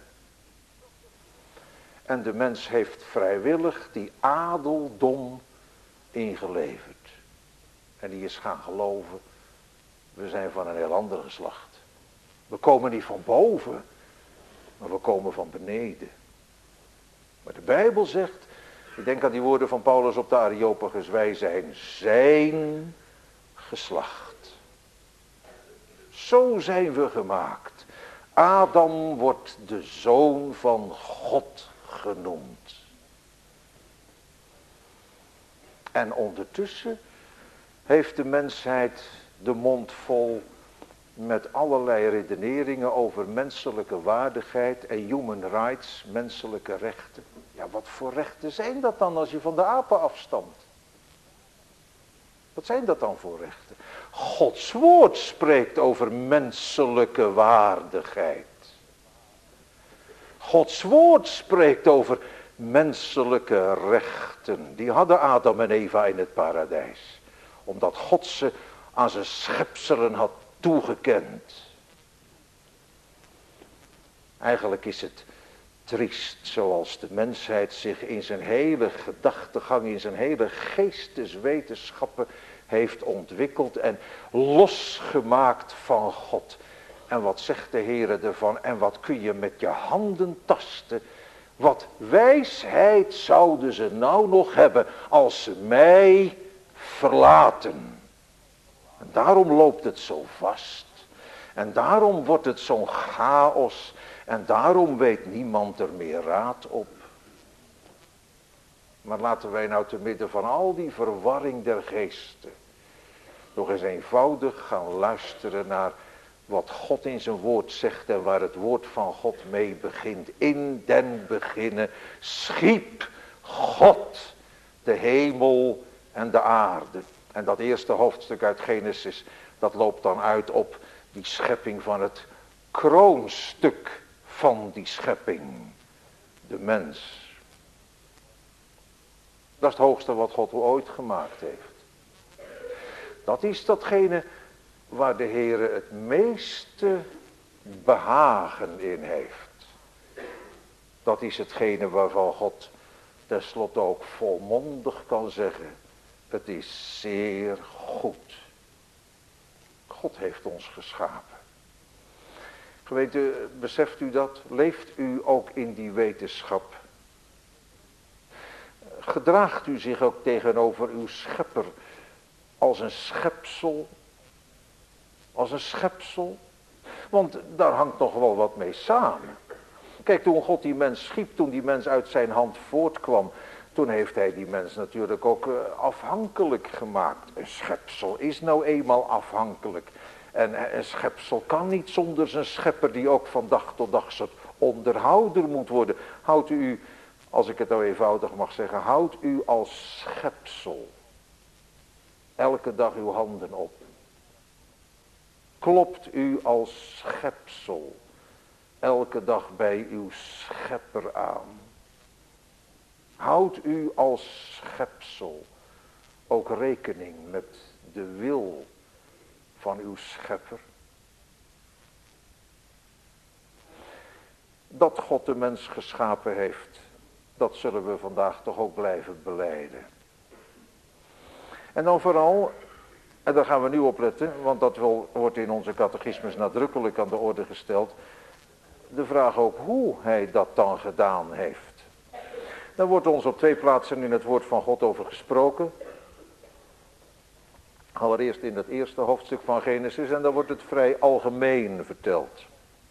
En de mens heeft vrijwillig die adeldom ingeleverd. En die is gaan geloven, we zijn van een heel ander geslacht. We komen niet van boven, maar we komen van beneden. Maar de Bijbel zegt, ik denk aan die woorden van Paulus op de Areopagus, wij zijn zijn geslacht. Zo zijn we gemaakt. Adam wordt de zoon van God genoemd. En ondertussen heeft de mensheid de mond vol met allerlei redeneringen over menselijke waardigheid en human rights, menselijke rechten. Ja, wat voor rechten zijn dat dan als je van de apen afstamt? Wat zijn dat dan voor rechten? Gods woord spreekt over menselijke waardigheid. Gods woord spreekt over menselijke rechten. Die hadden Adam en Eva in het paradijs. Omdat God ze aan zijn schepselen had toegekend. Eigenlijk is het triest zoals de mensheid zich in zijn hele gedachtegang, in zijn hele geesteswetenschappen heeft ontwikkeld en losgemaakt van God. En wat zegt de Heere ervan? En wat kun je met je handen tasten? Wat wijsheid zouden ze nou nog hebben als ze mij verlaten? En daarom loopt het zo vast. En daarom wordt het zo'n chaos. En daarom weet niemand er meer raad op. Maar laten wij nou te midden van al die verwarring der geesten nog eens eenvoudig gaan luisteren naar wat God in zijn woord zegt en waar het woord van God mee begint. In den beginnen schiep God de hemel en de aarde. En dat eerste hoofdstuk uit Genesis, dat loopt dan uit op die schepping van het kroonstuk van die schepping. De mens. Dat is het hoogste wat God ooit gemaakt heeft. Dat is datgene waar de Heere het meeste behagen in heeft. Dat is hetgene waarvan God tenslotte ook volmondig kan zeggen. Het is zeer goed. God heeft ons geschapen. Gemeente, beseft u dat? Leeft u ook in die wetenschap? Gedraagt u zich ook tegenover uw schepper als een schepsel? Als een schepsel? Want daar hangt nog wel wat mee samen. Kijk, toen God die mens schiep, toen die mens uit zijn hand voortkwam, toen heeft hij die mens natuurlijk ook afhankelijk gemaakt. Een schepsel is nou eenmaal afhankelijk. En een schepsel kan niet zonder zijn schepper die ook van dag tot dag zijn onderhouder moet worden. Houdt u, als ik het nou eenvoudig mag zeggen, houdt u als schepsel elke dag uw handen op. Klopt u als schepsel elke dag bij uw schepper aan. Houdt u als schepsel ook rekening met de wil van uw schepper. Dat God de mens geschapen heeft, dat zullen we vandaag toch ook blijven belijden. En dan vooral, en daar gaan we nu op letten, want dat wordt in onze catechismus nadrukkelijk aan de orde gesteld, de vraag ook hoe hij dat dan gedaan heeft. Daar wordt ons op 2 plaatsen in het woord van God over gesproken. Allereerst in het eerste hoofdstuk van Genesis en daar wordt het vrij algemeen verteld.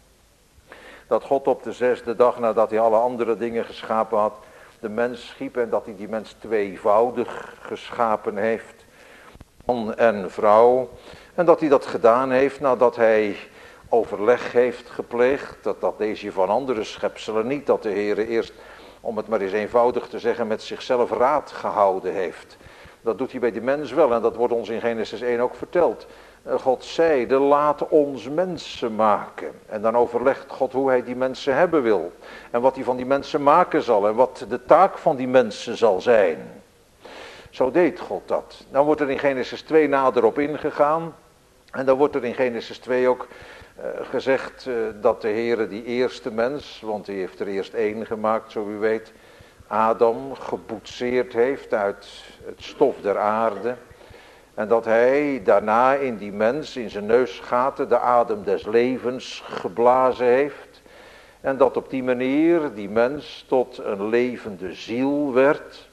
Dat God op de 6e dag nadat hij alle andere dingen geschapen had, de mens schiep en dat hij die mens tweevoudig geschapen heeft. Man en vrouw. En dat hij dat gedaan heeft nadat hij overleg heeft gepleegd. Dat deed hij van andere schepselen niet. Dat de Heere eerst, om het maar eens eenvoudig te zeggen, met zichzelf raad gehouden heeft. Dat doet hij bij de mens wel en dat wordt ons in Genesis 1 ook verteld. God zeide, laat ons mensen maken. En dan overlegt God hoe hij die mensen hebben wil. En wat hij van die mensen maken zal en wat de taak van die mensen zal zijn. Zo deed God dat. Dan wordt er in Genesis 2 nader op ingegaan. En dan wordt er in Genesis 2 ook gezegd dat de Heere die eerste mens, want hij heeft er eerst 1 gemaakt, zo u weet, Adam geboetseerd heeft uit het stof der aarde. En dat hij daarna in die mens, in zijn neusgaten, de adem des levens geblazen heeft. En dat op die manier die mens tot een levende ziel werd.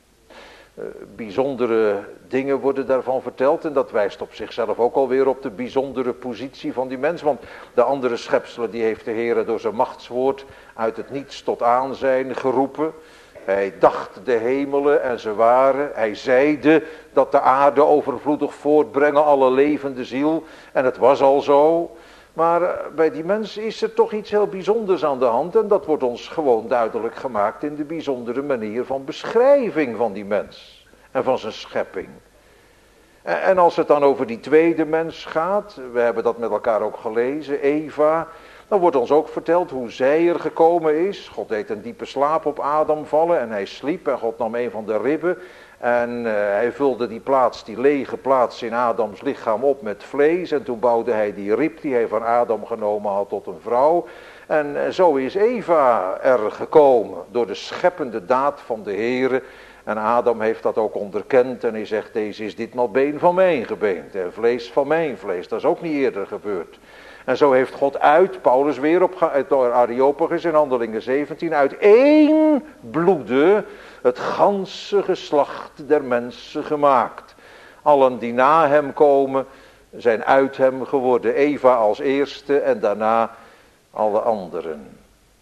Bijzondere dingen worden daarvan verteld. En dat wijst op zichzelf ook alweer op de bijzondere positie van die mens. Want de andere schepselen die heeft de Heere door zijn machtswoord uit het niets tot aanzijn geroepen. Hij dacht de hemelen en ze waren. Hij zeide dat de aarde overvloedig voortbrengen alle levende ziel. En het was al zo. Maar bij die mens is er toch iets heel bijzonders aan de hand. En dat wordt ons gewoon duidelijk gemaakt in de bijzondere manier van beschrijving van die mens. En van zijn schepping. En als het dan over die tweede mens gaat. We hebben dat met elkaar ook gelezen. Eva. Dan wordt ons ook verteld hoe zij er gekomen is. God deed een diepe slaap op Adam vallen en hij sliep en God nam een van de ribben. En hij vulde die plaats, die lege plaats in Adams lichaam op met vlees. En toen bouwde hij die rib die hij van Adam genomen had tot een vrouw. En zo is Eva er gekomen door de scheppende daad van de Heere. En Adam heeft dat ook onderkend en hij zegt, deze is ditmaal been van mijn gebeente en vlees van mijn vlees. Dat is ook niet eerder gebeurd. En zo heeft God uit, Paulus weer door Areopagus in Handelingen 17, uit één bloede het ganse geslacht der mensen gemaakt. Allen die na hem komen zijn uit hem geworden. Eva als eerste en daarna alle anderen.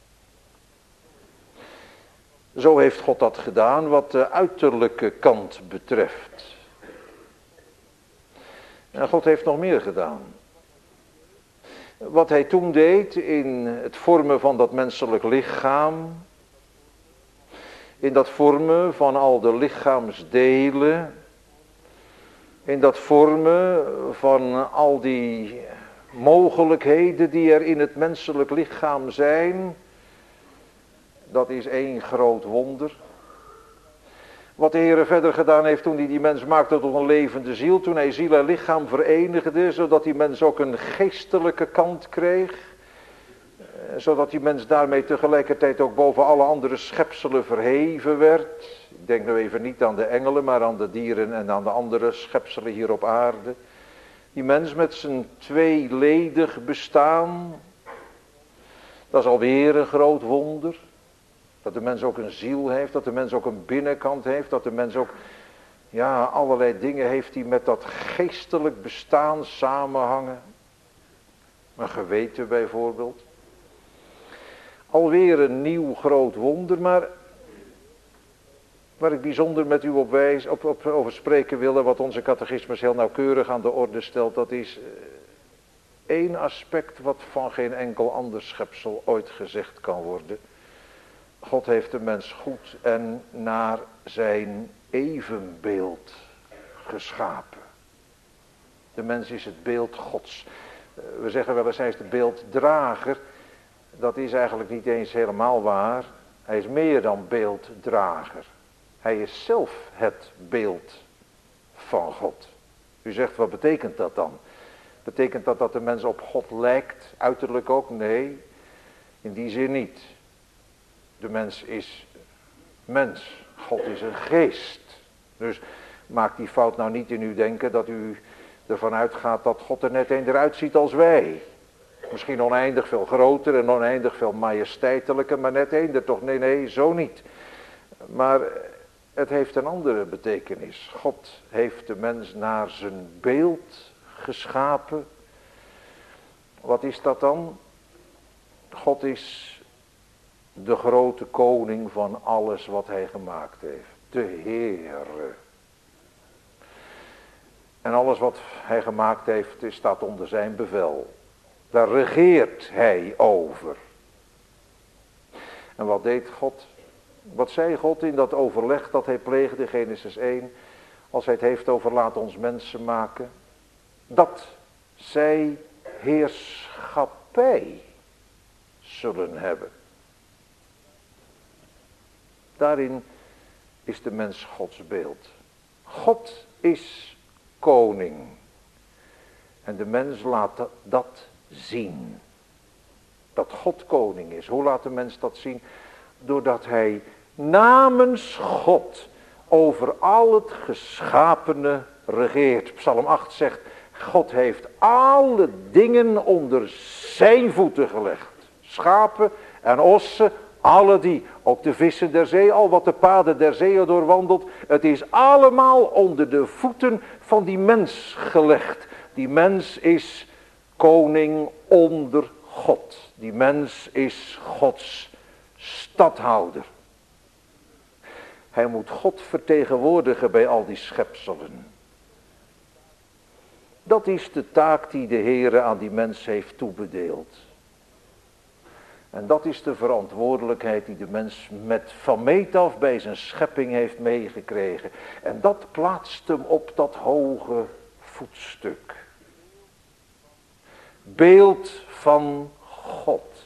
Zo heeft God dat gedaan wat de uiterlijke kant betreft. En God heeft nog meer gedaan. Wat hij toen deed in het vormen van dat menselijk lichaam. In dat vormen van al de lichaamsdelen. In dat vormen van al die mogelijkheden die er in het menselijk lichaam zijn. Dat is één groot wonder. Wat de Heere verder gedaan heeft toen hij die mens maakte tot een levende ziel. Toen hij ziel en lichaam verenigde. Zodat die mens ook een geestelijke kant kreeg. Zodat die mens daarmee tegelijkertijd ook boven alle andere schepselen verheven werd. Ik denk nou even niet aan de engelen, maar aan de dieren en aan de andere schepselen hier op aarde. Die mens met zijn tweeledig bestaan. Dat is alweer een groot wonder. Dat de mens ook een ziel heeft, dat de mens ook een binnenkant heeft, dat de mens ook allerlei dingen heeft die met dat geestelijk bestaan samenhangen. Een geweten bijvoorbeeld. Alweer een nieuw groot wonder, maar waar ik bijzonder met u over spreken wil en wat onze catechismus heel nauwkeurig aan de orde stelt, dat is één aspect wat van geen enkel ander schepsel ooit gezegd kan worden. God heeft de mens goed en naar zijn evenbeeld geschapen. De mens is het beeld Gods. We zeggen wel eens hij is de beelddrager. Dat is eigenlijk niet eens helemaal waar. Hij is meer dan beelddrager. Hij is zelf het beeld van God. U zegt, wat betekent dat dan? Betekent dat dat de mens op God lijkt, uiterlijk ook? Nee, in die zin niet. De mens is mens. God is een geest. Dus maak die fout nou niet in uw denken dat u ervan uitgaat dat God er net een eruit ziet als wij. Misschien oneindig veel groter en oneindig veel majesteitelijker, maar net een er toch. Nee, zo niet. Maar het heeft een andere betekenis. God heeft de mens naar zijn beeld geschapen. Wat is dat dan? God is de grote koning van alles wat hij gemaakt heeft. De Heere. En alles wat hij gemaakt heeft staat onder zijn bevel. Daar regeert hij over. En wat deed God? Wat zei God in dat overleg dat hij pleegde, Genesis 1, als hij het heeft over laat ons mensen maken? Dat zij heerschappij zullen hebben. Daarin is de mens Gods beeld. God is koning. En de mens laat dat zien. Dat God koning is. Hoe laat de mens dat zien? Doordat hij namens God over al het geschapene regeert. Psalm 8 zegt, God heeft alle dingen onder zijn voeten gelegd. Schapen en ossen, alle die, ook de vissen der zee, al wat de paden der zee doorwandelt. Het is allemaal onder de voeten van die mens gelegd. Die mens is koning onder God. Die mens is Gods stadhouder. Hij moet God vertegenwoordigen bij al die schepselen. Dat is de taak die de Heere aan die mens heeft toebedeeld. En dat is de verantwoordelijkheid die de mens van meet af bij zijn schepping heeft meegekregen. En dat plaatst hem op dat hoge voetstuk. Beeld van God.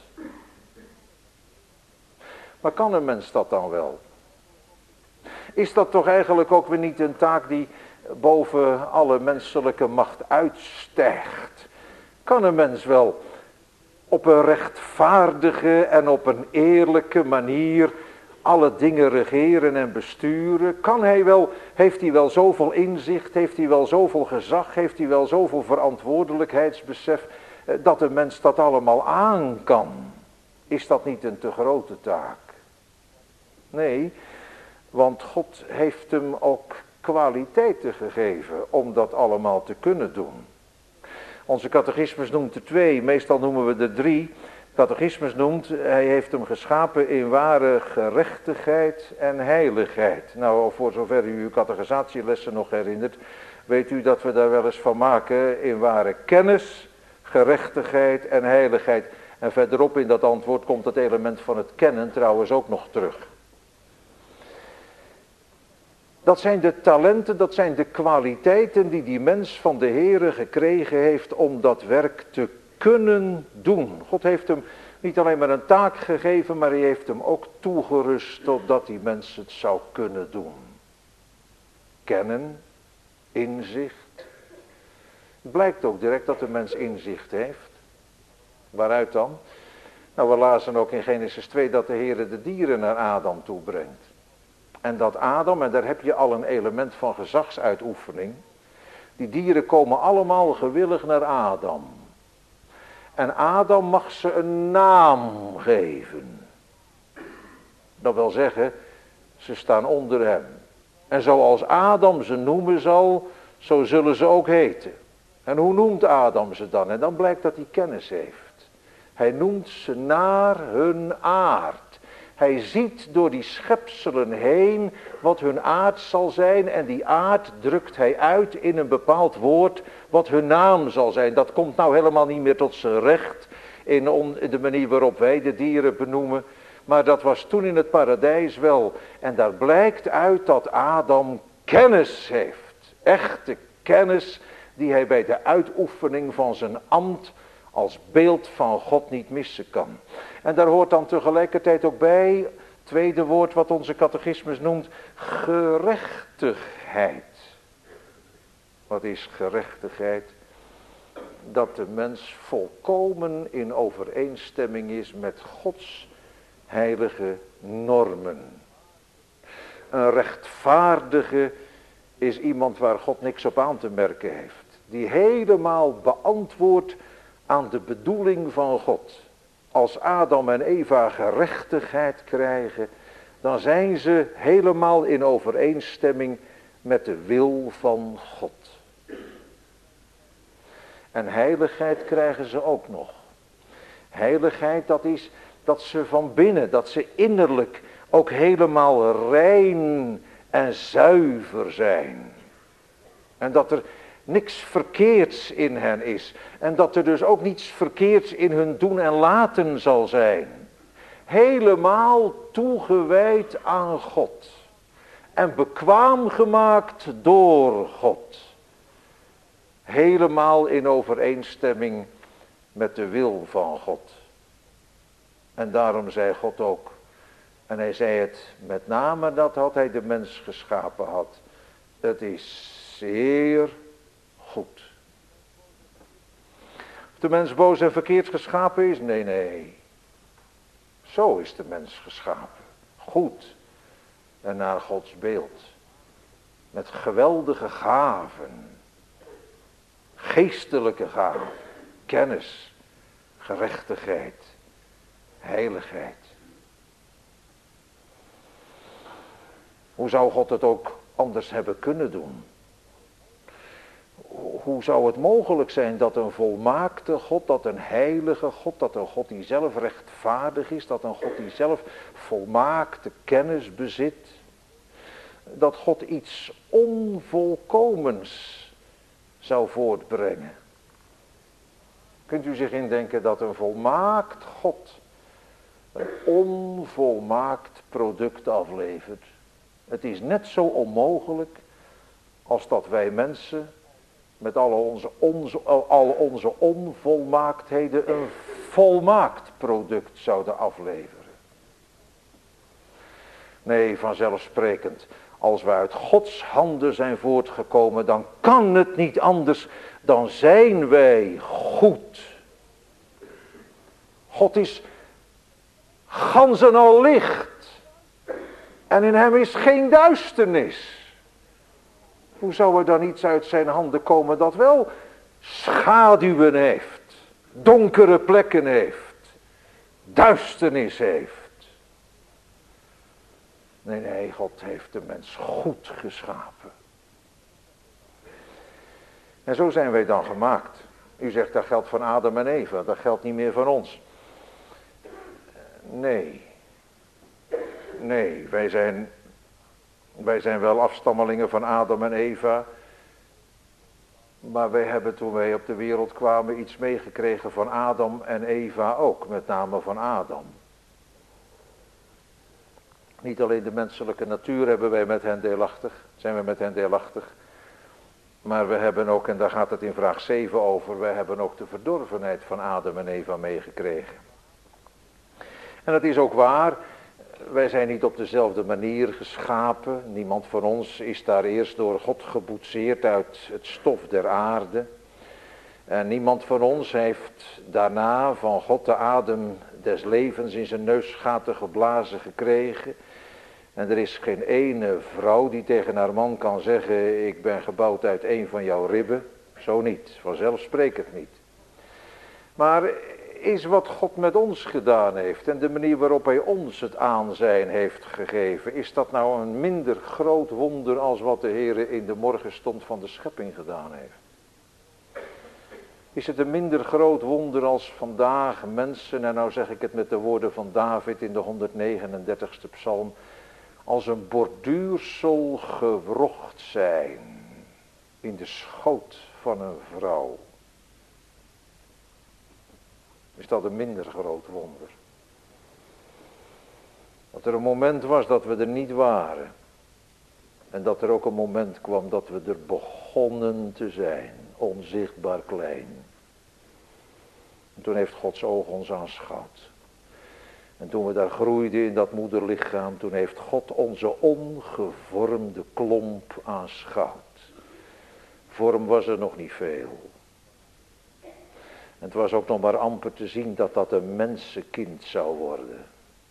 Maar kan een mens dat dan wel? Is dat toch eigenlijk ook weer niet een taak die boven alle menselijke macht uitstijgt? Kan een mens wel op een rechtvaardige en op een eerlijke manier alle dingen regeren en besturen? Heeft hij wel zoveel inzicht, heeft hij wel zoveel gezag, heeft hij wel zoveel verantwoordelijkheidsbesef, dat een mens dat allemaal aan kan? Is dat niet een te grote taak? Nee, want God heeft hem ook kwaliteiten gegeven om dat allemaal te kunnen doen. Onze catechismus noemt er 2, meestal noemen we er 3. Catechismus noemt, hij heeft hem geschapen in ware gerechtigheid en heiligheid. Nou, voor zover u uw catechisatielessen nog herinnert, weet u dat we daar wel eens van maken in ware kennis, gerechtigheid en heiligheid. En verderop in dat antwoord komt het element van het kennen trouwens ook nog terug. Dat zijn de talenten, dat zijn de kwaliteiten die die mens van de Heere gekregen heeft om dat werk te kunnen doen. God heeft hem niet alleen maar een taak gegeven, maar hij heeft hem ook toegerust totdat die mens het zou kunnen doen. Kennen, inzicht. Het blijkt ook direct dat de mens inzicht heeft. Waaruit dan? Nou, we lazen ook in Genesis 2 dat de Heere de dieren naar Adam toe brengt. En dat Adam, en daar heb je al een element van gezagsuitoefening. Die dieren komen allemaal gewillig naar Adam. En Adam mag ze een naam geven. Dat wil zeggen, ze staan onder hem. En zoals Adam ze noemen zal, zo zullen ze ook heten. En hoe noemt Adam ze dan? En dan blijkt dat hij kennis heeft. Hij noemt ze naar hun aard. Hij ziet door die schepselen heen wat hun aard zal zijn. En die aard drukt hij uit in een bepaald woord wat hun naam zal zijn. Dat komt nou helemaal niet meer tot zijn recht in de manier waarop wij de dieren benoemen. Maar dat was toen in het paradijs wel. En daar blijkt uit dat Adam kennis heeft. Echte kennis die hij bij de uitoefening van zijn ambt als beeld van God niet missen kan. En daar hoort dan tegelijkertijd ook bij, tweede woord wat onze catechismus noemt, gerechtigheid. Wat is gerechtigheid? Dat de mens volkomen in overeenstemming is met Gods heilige normen. Een rechtvaardige is iemand waar God niks op aan te merken heeft. Die helemaal beantwoordt aan de bedoeling van God. Als Adam en Eva gerechtigheid krijgen, dan zijn ze helemaal in overeenstemming met de wil van God. En heiligheid krijgen ze ook nog. Heiligheid, dat is dat ze van binnen, dat ze innerlijk ook helemaal rein en zuiver zijn. En dat er niks verkeerds in hen is. En dat er dus ook niets verkeerds in hun doen en laten zal zijn. Helemaal toegewijd aan God. En bekwaam gemaakt door God. Helemaal in overeenstemming met de wil van God. En daarom zei God ook. En hij zei het met name nadat hij de mens geschapen had. Het is zeer goed. Of de mens boos en verkeerd geschapen is? Nee, nee. Zo is de mens geschapen. Goed. En naar Gods beeld. Met geweldige gaven. Geestelijke gaven. Kennis. Gerechtigheid. Heiligheid. Hoe zou God het ook anders hebben kunnen doen? Hoe zou het mogelijk zijn dat een volmaakte God, dat een heilige God, dat een God die zelf rechtvaardig is, dat een God die zelf volmaakte kennis bezit, dat God iets onvolkomens zou voortbrengen? Kunt u zich indenken dat een volmaakt God een onvolmaakt product aflevert? Het is net zo onmogelijk als dat wij mensen met alle onze onvolmaaktheden een volmaakt product zouden afleveren. Nee, vanzelfsprekend. Als we uit Gods handen zijn voortgekomen, dan kan het niet anders dan zijn wij goed. God is gans en al licht. En in hem is geen duisternis. Hoe zou er dan iets uit zijn handen komen dat wel schaduwen heeft, donkere plekken heeft, duisternis heeft? Nee, nee, God heeft de mens goed geschapen. En zo zijn wij dan gemaakt. U zegt dat geldt van Adam en Eva, dat geldt niet meer van ons. Nee. Nee, wij zijn wel afstammelingen van Adam en Eva. Maar wij hebben toen wij op de wereld kwamen iets meegekregen van Adam en Eva ook. Met name van Adam. Niet alleen de menselijke natuur hebben wij met hen deelachtig. Zijn we met hen deelachtig. Maar we hebben ook, en daar gaat het in vraag 7 over. Wij hebben ook de verdorvenheid van Adam en Eva meegekregen. En dat is ook waar. Wij zijn niet op dezelfde manier geschapen. Niemand van ons is daar eerst door God geboetseerd uit het stof der aarde. En niemand van ons heeft daarna van God de adem des levens in zijn neusgaten geblazen gekregen. En er is geen ene vrouw die tegen haar man kan zeggen, ik ben gebouwd uit een van jouw ribben. Zo niet, vanzelfsprekend niet. Maar is wat God met ons gedaan heeft en de manier waarop hij ons het aanzijn heeft gegeven, is dat nou een minder groot wonder als wat de Heer in de morgenstond van de schepping gedaan heeft? Is het een minder groot wonder als vandaag mensen, en nou zeg ik het met de woorden van David in de 139ste psalm, als een borduursel gewrocht zijn in de schoot van een vrouw. Is dat een minder groot wonder? Dat er een moment was dat we er niet waren. En dat er ook een moment kwam dat we er begonnen te zijn, onzichtbaar klein. En toen heeft Gods oog ons aanschouwd. En toen we daar groeiden in dat moederlichaam, toen heeft God onze ongevormde klomp aanschouwd. Vorm was er nog niet veel. En het was ook nog maar amper te zien dat dat een mensenkind zou worden.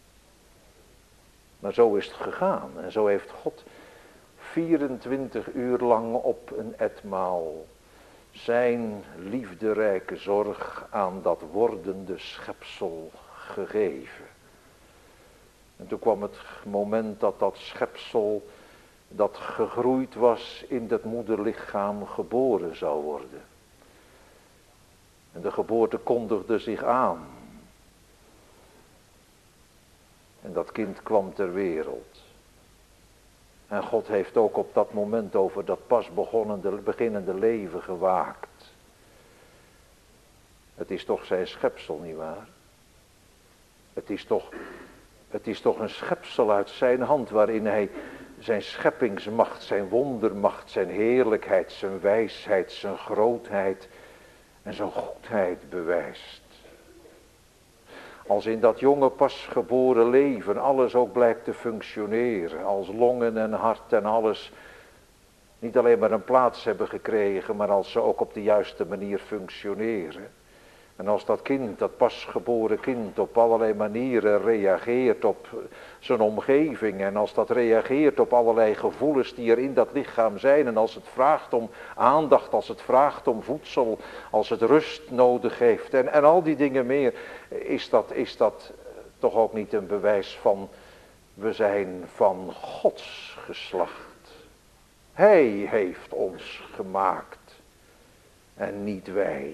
Maar zo is het gegaan. En zo heeft God 24 uur lang op een etmaal zijn liefderijke zorg aan dat wordende schepsel gegeven. En toen kwam het moment dat dat schepsel dat gegroeid was in dat moederlichaam geboren zou worden. En de geboorte kondigde zich aan. En dat kind kwam ter wereld. En God heeft ook op dat moment over dat pas beginnende leven gewaakt. Het is toch zijn schepsel, nietwaar? Het is toch een schepsel uit zijn hand waarin hij zijn scheppingsmacht, zijn wondermacht, zijn heerlijkheid, zijn wijsheid, zijn grootheid en zijn goedheid bewijst. Als in dat jonge pasgeboren leven alles ook blijkt te functioneren, als longen en hart en alles niet alleen maar een plaats hebben gekregen, maar als ze ook op de juiste manier functioneren. En als dat kind, dat pasgeboren kind, op allerlei manieren reageert op zijn omgeving. En als dat reageert op allerlei gevoelens die er in dat lichaam zijn. En als het vraagt om aandacht, als het vraagt om voedsel, als het rust nodig heeft. En al die dingen meer, is dat toch ook niet een bewijs van, we zijn van Gods geslacht. Hij heeft ons gemaakt en niet wij.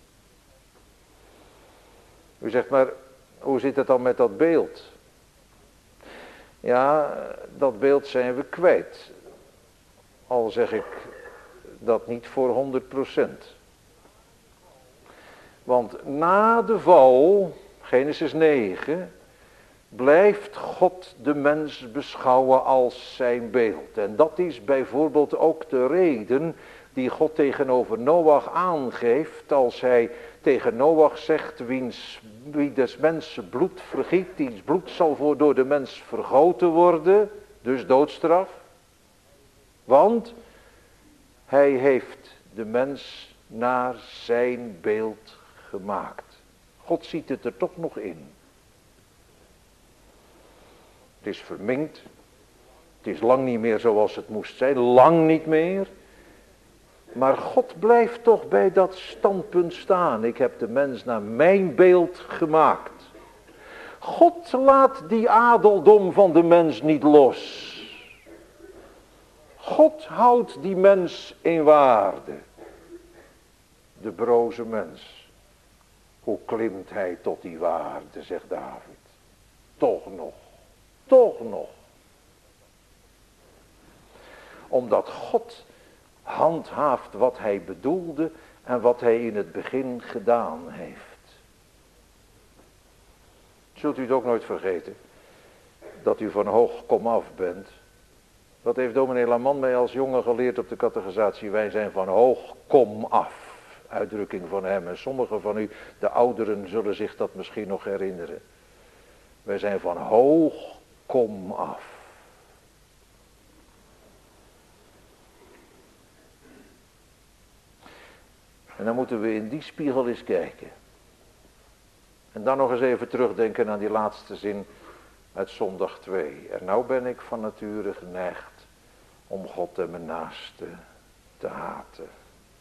U zegt maar, hoe zit het dan met dat beeld? Ja, dat beeld zijn we kwijt. Al zeg ik dat niet voor 100%. Want na de val, Genesis 9, blijft God de mens beschouwen als zijn beeld. En dat is bijvoorbeeld ook de reden die God tegenover Noach aangeeft als hij tegen Noach zegt, wie des mensen bloed vergiet, diens bloed zal door de mens vergoten worden, dus doodstraf. Want hij heeft de mens naar zijn beeld gemaakt. God ziet het er toch nog in. Het is verminkt. Het is lang niet meer zoals het moest zijn. Lang niet meer. Maar God blijft toch bij dat standpunt staan. Ik heb de mens naar mijn beeld gemaakt. God laat die adeldom van de mens niet los. God houdt die mens in waarde. De broze mens. Hoe klimt hij tot die waarde, zegt David. Toch nog. Toch nog. Omdat God handhaaft wat hij bedoelde en wat hij in het begin gedaan heeft. Zult u het ook nooit vergeten, dat u van hoog komaf bent. Dat heeft dominee Laman mij als jongen geleerd op de catechisatie. Wij zijn van hoog komaf. Uitdrukking van hem. En sommigen van u, de ouderen, zullen zich dat misschien nog herinneren. Wij zijn van hoog komaf. En dan moeten we in die spiegel eens kijken. En dan nog eens even terugdenken aan die laatste zin uit zondag 2. En nou ben ik van nature geneigd om God en mijn naaste te haten.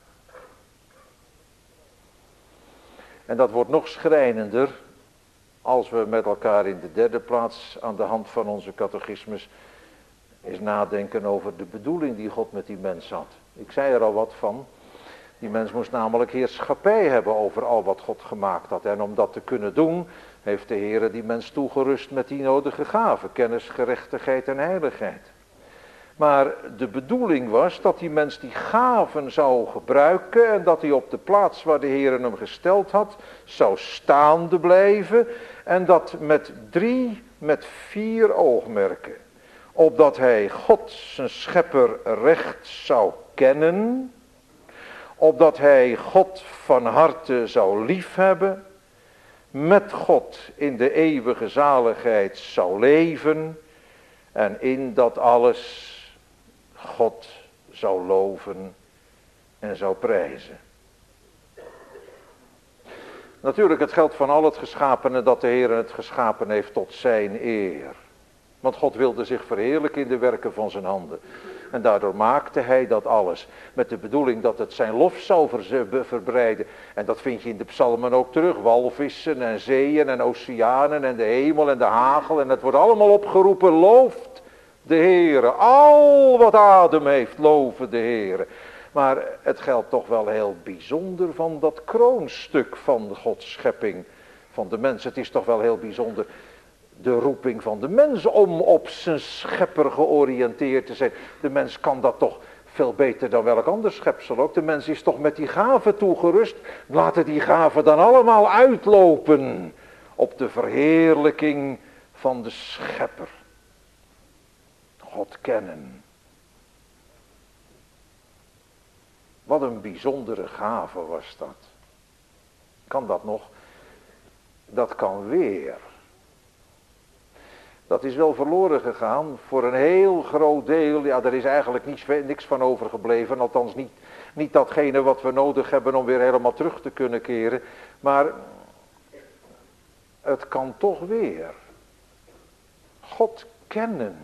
En dat wordt nog schrijnender als we met elkaar in de derde plaats aan de hand van onze catechismus eens nadenken over de bedoeling die God met die mens had. Ik zei er al wat van. Die mens moest namelijk heerschappij hebben over al wat God gemaakt had. En om dat te kunnen doen, heeft de Heere die mens toegerust met die nodige gaven. Kennis, gerechtigheid en heiligheid. Maar de bedoeling was dat die mens die gaven zou gebruiken. En dat hij op de plaats waar de Heere hem gesteld had, zou staande blijven. En dat met 4 oogmerken. Opdat hij God, zijn schepper, recht zou kennen. Opdat hij God van harte zou liefhebben. Met God in de eeuwige zaligheid zou leven. En in dat alles God zou loven en zou prijzen. Natuurlijk, het geldt van al het geschapene dat de Heer het geschapen heeft tot zijn eer. Want God wilde zich verheerlijken in de werken van zijn handen. En daardoor maakte hij dat alles met de bedoeling dat het zijn lof zou verbreiden. En dat vind je in de psalmen ook terug. Walvissen en zeeën en oceanen en de hemel en de hagel. En het wordt allemaal opgeroepen, looft de Heere. Al wat adem heeft, loven de Heere. Maar het geldt toch wel heel bijzonder van dat kroonstuk van Gods schepping. Van de mens. Het is toch wel heel bijzonder. De roeping van de mens om op zijn schepper georiënteerd te zijn. De mens kan dat toch veel beter dan welk ander schepsel ook. De mens is toch met die gaven toegerust. Laten die gaven dan allemaal uitlopen op de verheerlijking van de schepper. God kennen. Wat een bijzondere gave was dat. Kan dat nog? Dat kan weer. Dat is wel verloren gegaan voor een heel groot deel. Ja, er is eigenlijk niks van overgebleven. Althans niet datgene wat we nodig hebben om weer helemaal terug te kunnen keren. Maar het kan toch weer. God kennen.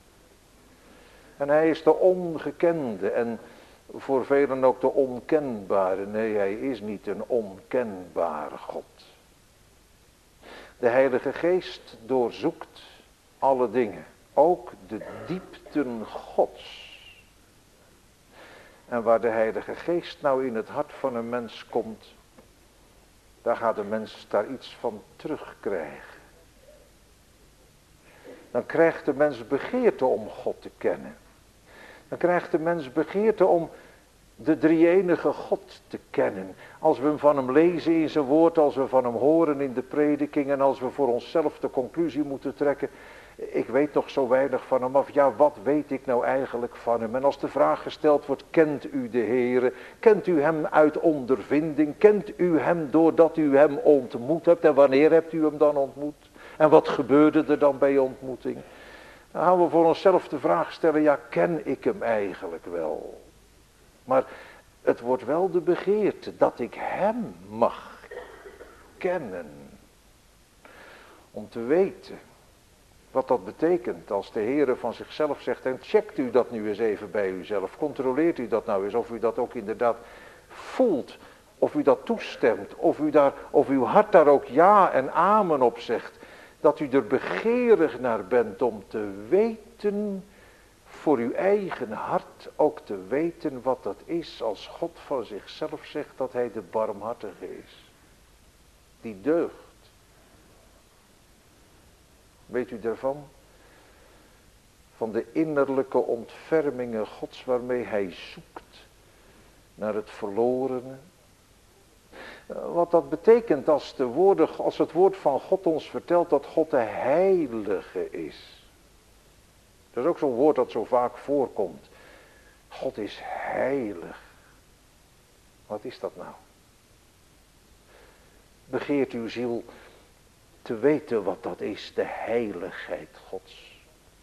En hij is de ongekende en voor velen ook de onkenbare. Nee, hij is niet een onkenbare God. De Heilige Geest doorzoekt alle dingen, ook de diepten Gods. En waar de Heilige Geest nou in het hart van een mens komt, daar gaat de mens daar iets van terugkrijgen. Dan krijgt de mens begeerte om God te kennen. Dan krijgt de mens begeerte om de drie-enige God te kennen. Als we van hem lezen in zijn woord, als we van hem horen in de prediking en als we voor onszelf de conclusie moeten trekken. Ik weet nog zo weinig van hem af. Ja, wat weet ik nou eigenlijk van hem? En als de vraag gesteld wordt, kent u de Heere? Kent u hem uit ondervinding? Kent u hem doordat u hem ontmoet hebt? En wanneer hebt u hem dan ontmoet? En wat gebeurde er dan bij ontmoeting? Dan gaan we voor onszelf de vraag stellen, ja, ken ik hem eigenlijk wel? Maar het wordt wel de begeerte dat ik hem mag kennen. Om te weten wat dat betekent als de Heere van zichzelf zegt. En checkt u dat nu eens even bij uzelf. Controleert u dat nou eens of u dat ook inderdaad voelt. Of u dat toestemt. Of uw hart daar ook ja en amen op zegt. Dat u er begeerig naar bent om te weten, voor uw eigen hart ook te weten wat dat is als God van zichzelf zegt dat hij de barmhartige is. Die deugt. Weet u daarvan? Van de innerlijke ontfermingen Gods waarmee hij zoekt naar het verlorene. Wat dat betekent als het woord van God ons vertelt dat God de heilige is. Dat is ook zo'n woord dat zo vaak voorkomt. God is heilig. Wat is dat nou? Begeert uw ziel te weten wat dat is, de heiligheid Gods.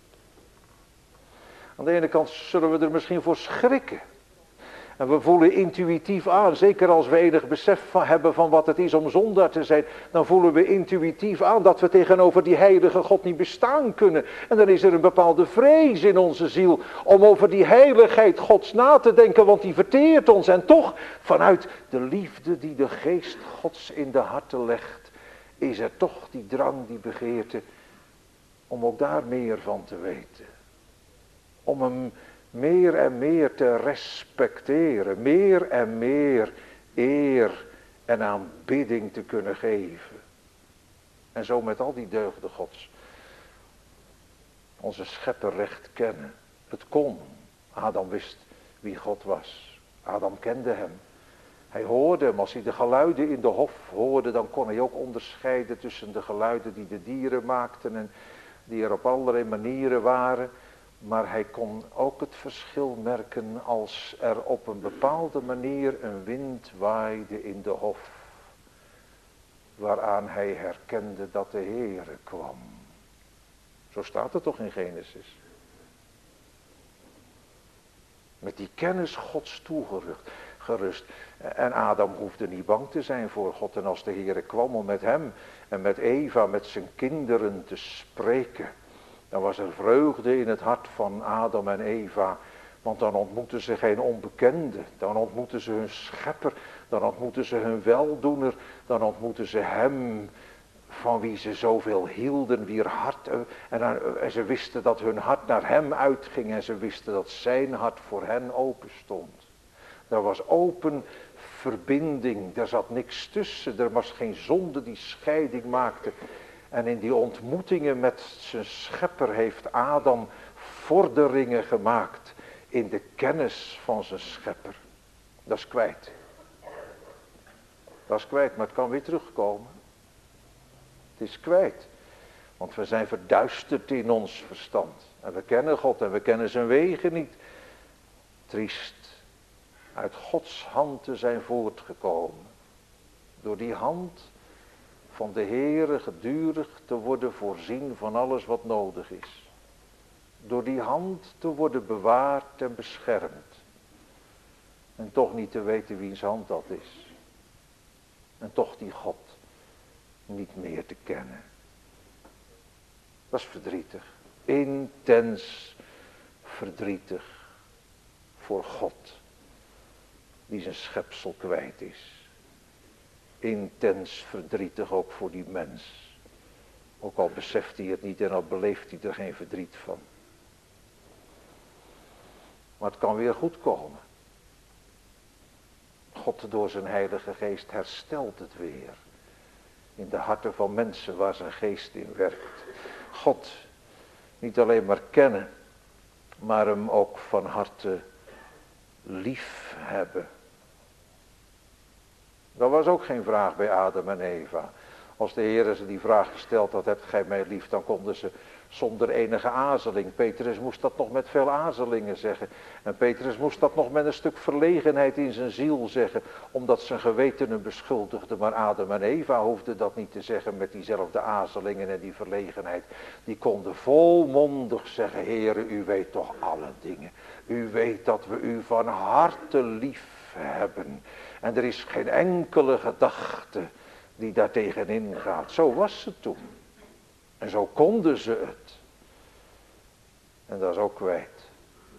Aan de ene kant zullen we er misschien voor schrikken. En we voelen intuïtief aan, zeker als we enig besef hebben van wat het is om zondaar te zijn. Dan voelen we intuïtief aan dat we tegenover die heilige God niet bestaan kunnen. En dan is er een bepaalde vrees in onze ziel om over die heiligheid Gods na te denken. Want die verteert ons. En toch, vanuit de liefde die de geest Gods in de harten legt, is er toch die drang, die begeerte, om ook daar meer van te weten. Om hem meer en meer te respecteren, meer en meer eer en aanbidding te kunnen geven. En zo met al die deugden Gods onze schepper recht kennen. Het kon. Adam wist wie God was. Adam kende hem. Hij hoorde hem. Als hij de geluiden in de hof hoorde, dan kon hij ook onderscheiden tussen de geluiden die de dieren maakten en die er op allerlei manieren waren. Maar hij kon ook het verschil merken als er op een bepaalde manier een wind waaide in de hof, waaraan hij herkende dat de Heere kwam. Zo staat het toch in Genesis. Met die kennis Gods toegerust. En Adam hoefde niet bang te zijn voor God. En als de Heere kwam om met hem en met Eva, met zijn kinderen te spreken, dan was er vreugde in het hart van Adam en Eva. Want dan ontmoetten ze geen onbekende. Dan ontmoetten ze hun schepper. Dan ontmoetten ze hun weldoener. Dan ontmoetten ze hem van wie ze zoveel hielden, wier hart, en ze wisten dat hun hart naar hem uitging en ze wisten dat zijn hart voor hen open stond. Er was open verbinding, er zat niks tussen, er was geen zonde die scheiding maakte. En in die ontmoetingen met zijn schepper heeft Adam vorderingen gemaakt in de kennis van zijn schepper. Dat is kwijt. Dat is kwijt, maar het kan weer terugkomen. Het is kwijt. Want we zijn verduisterd in ons verstand. En we kennen God en we kennen zijn wegen niet. Triest. Uit Gods hand te zijn voortgekomen. Door die hand van de Heere gedurig te worden voorzien van alles wat nodig is. Door die hand te worden bewaard en beschermd. En toch niet te weten wiens hand dat is. En toch die God niet meer te kennen. Dat is verdrietig. Intens verdrietig voor God. Die zijn schepsel kwijt is. Intens verdrietig ook voor die mens. Ook al beseft hij het niet en al beleeft hij er geen verdriet van. Maar het kan weer goed komen. God door zijn Heilige Geest herstelt het weer. In de harten van mensen waar zijn geest in werkt. God niet alleen maar kennen, maar hem ook van harte lief hebben. Dat was ook geen vraag bij Adam en Eva. Als de Heer ze die vraag gesteld had, hebt gij mij lief, dan konden ze zonder enige aarzeling. Petrus moest dat nog met veel aarzelingen zeggen. En Petrus moest dat nog met een stuk verlegenheid in zijn ziel zeggen, omdat zijn geweten hem beschuldigde. Maar Adam en Eva hoefden dat niet te zeggen met diezelfde aarzelingen en die verlegenheid. Die konden volmondig zeggen, Heere, u weet toch alle dingen. U weet dat we u van harte lief hebben. En er is geen enkele gedachte die daar tegenin gaat. Zo was het toen. En zo konden ze het. En dat is ook kwijt.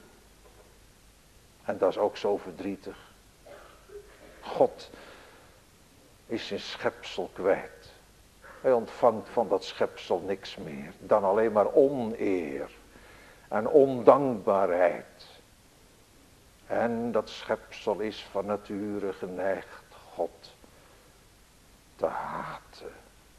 En dat is ook zo verdrietig. God is zijn schepsel kwijt. Hij ontvangt van dat schepsel niks meer. Dan alleen maar oneer. En ondankbaarheid. En dat schepsel is van nature geneigd God te haten.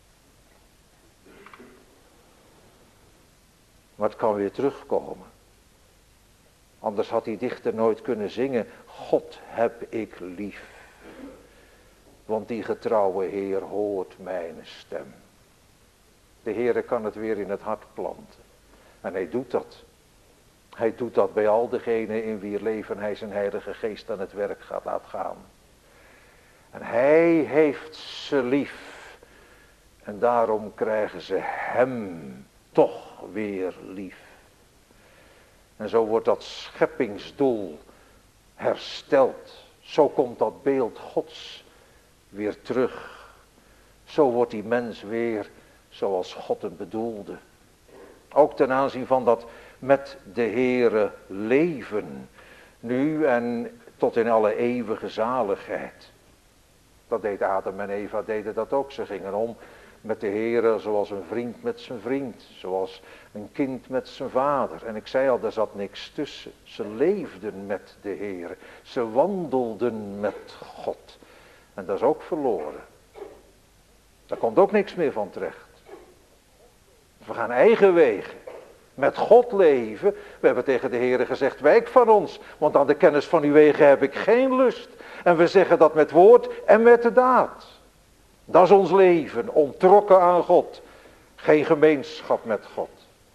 Maar het kan weer terugkomen. Anders had die dichter nooit kunnen zingen, God heb ik lief. Want die getrouwe Heer hoort mijn stem. De Heere kan het weer in het hart planten. En hij doet dat. Hij doet dat bij al degenen in wier leven hij zijn Heilige Geest aan het werk gaat laten gaan. En hij heeft ze lief. En daarom krijgen ze hem toch weer lief. En zo wordt dat scheppingsdoel hersteld. Zo komt dat beeld Gods weer terug. Zo wordt die mens weer zoals God hem bedoelde. Ook ten aanzien van dat met de Heere leven. Nu en tot in alle eeuwige zaligheid. Dat deed Adam en Eva, deden dat ook. Ze gingen om met de Heere zoals een vriend met zijn vriend. Zoals een kind met zijn vader. En ik zei al, daar zat niks tussen. Ze leefden met de Heere. Ze wandelden met God. En dat is ook verloren. Daar komt ook niks meer van terecht. We gaan eigen wegen. Met God leven. We hebben tegen de Heere gezegd, wijk van ons. Want aan de kennis van uw wegen heb ik geen lust. En we zeggen dat met woord en met de daad. Dat is ons leven, onttrokken aan God. Geen gemeenschap met God.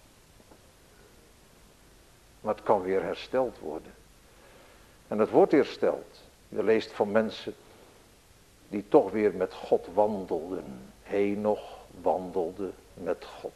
Maar het kan weer hersteld worden. En het wordt hersteld. Je leest van mensen die toch weer met God wandelden. Henoch wandelde met God.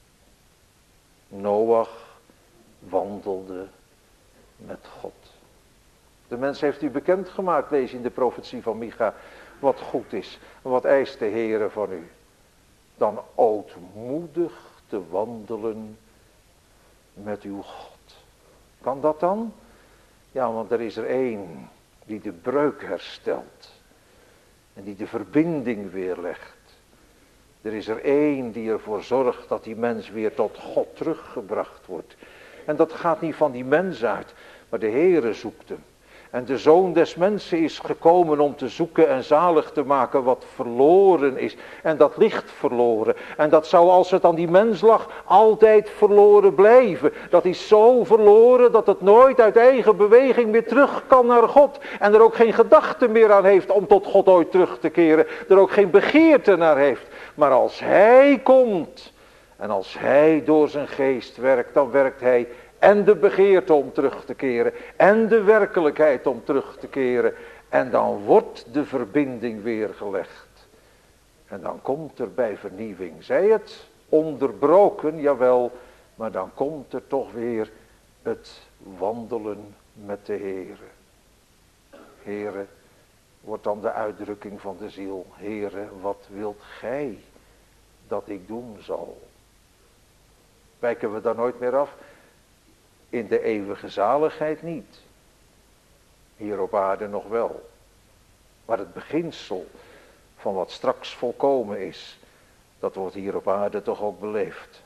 Noach wandelde met God. De mens heeft u bekendgemaakt, lees je in de profetie van Micha, wat goed is. Wat eist de Heere van u? Dan ootmoedig te wandelen met uw God. Kan dat dan? Ja, want er is er één die de breuk herstelt. En die de verbinding weerlegt. Er is er één die ervoor zorgt dat die mens weer tot God teruggebracht wordt. En dat gaat niet van die mens uit, maar de Heere zoekt hem. En de Zoon des Mensen is gekomen om te zoeken en zalig te maken wat verloren is. En dat ligt verloren. En dat zou, als het aan die mens lag, altijd verloren blijven. Dat is zo verloren dat het nooit uit eigen beweging meer terug kan naar God. En er ook geen gedachte meer aan heeft om tot God ooit terug te keren. Er ook geen begeerte naar heeft. Maar als Hij komt en als Hij door zijn geest werkt, dan werkt Hij en de begeerte om terug te keren. En de werkelijkheid om terug te keren. En dan wordt de verbinding weer gelegd. En dan komt er bij vernieuwing. Zij het onderbroken, jawel. Maar dan komt er toch weer het wandelen met de Heere. Heere, wordt dan de uitdrukking van de ziel. Heere, wat wilt gij dat ik doen zal? Wijken we daar nooit meer af? In de eeuwige zaligheid niet. Hier op aarde nog wel. Maar het beginsel van wat straks volkomen is, dat wordt hier op aarde toch ook beleefd.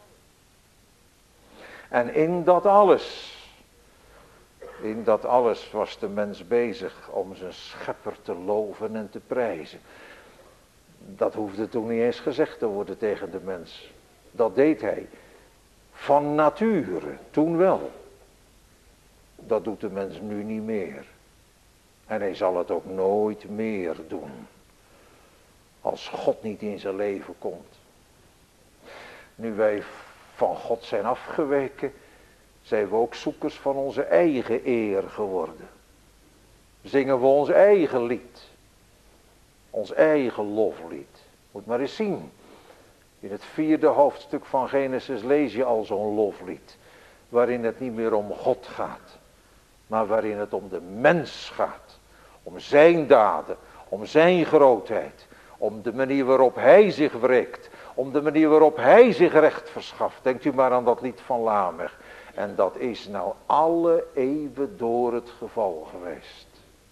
En in dat alles was de mens bezig om zijn schepper te loven en te prijzen. Dat hoefde toen niet eens gezegd te worden tegen de mens. Dat deed hij van nature, toen wel. Dat doet de mens nu niet meer. En hij zal het ook nooit meer doen. Als God niet in zijn leven komt. Nu wij van God zijn afgeweken, zijn we ook zoekers van onze eigen eer geworden. Zingen we ons eigen lied. Ons eigen loflied. Moet maar eens zien. In het 4e hoofdstuk van Genesis lees je al zo'n loflied. Waarin het niet meer om God gaat. Maar waarin het om de mens gaat. Om zijn daden. Om zijn grootheid. Om de manier waarop hij zich wreekt. Om de manier waarop hij zich recht verschaft. Denkt u maar aan dat lied van Lamech. En dat is nou alle eeuwen door het geval geweest.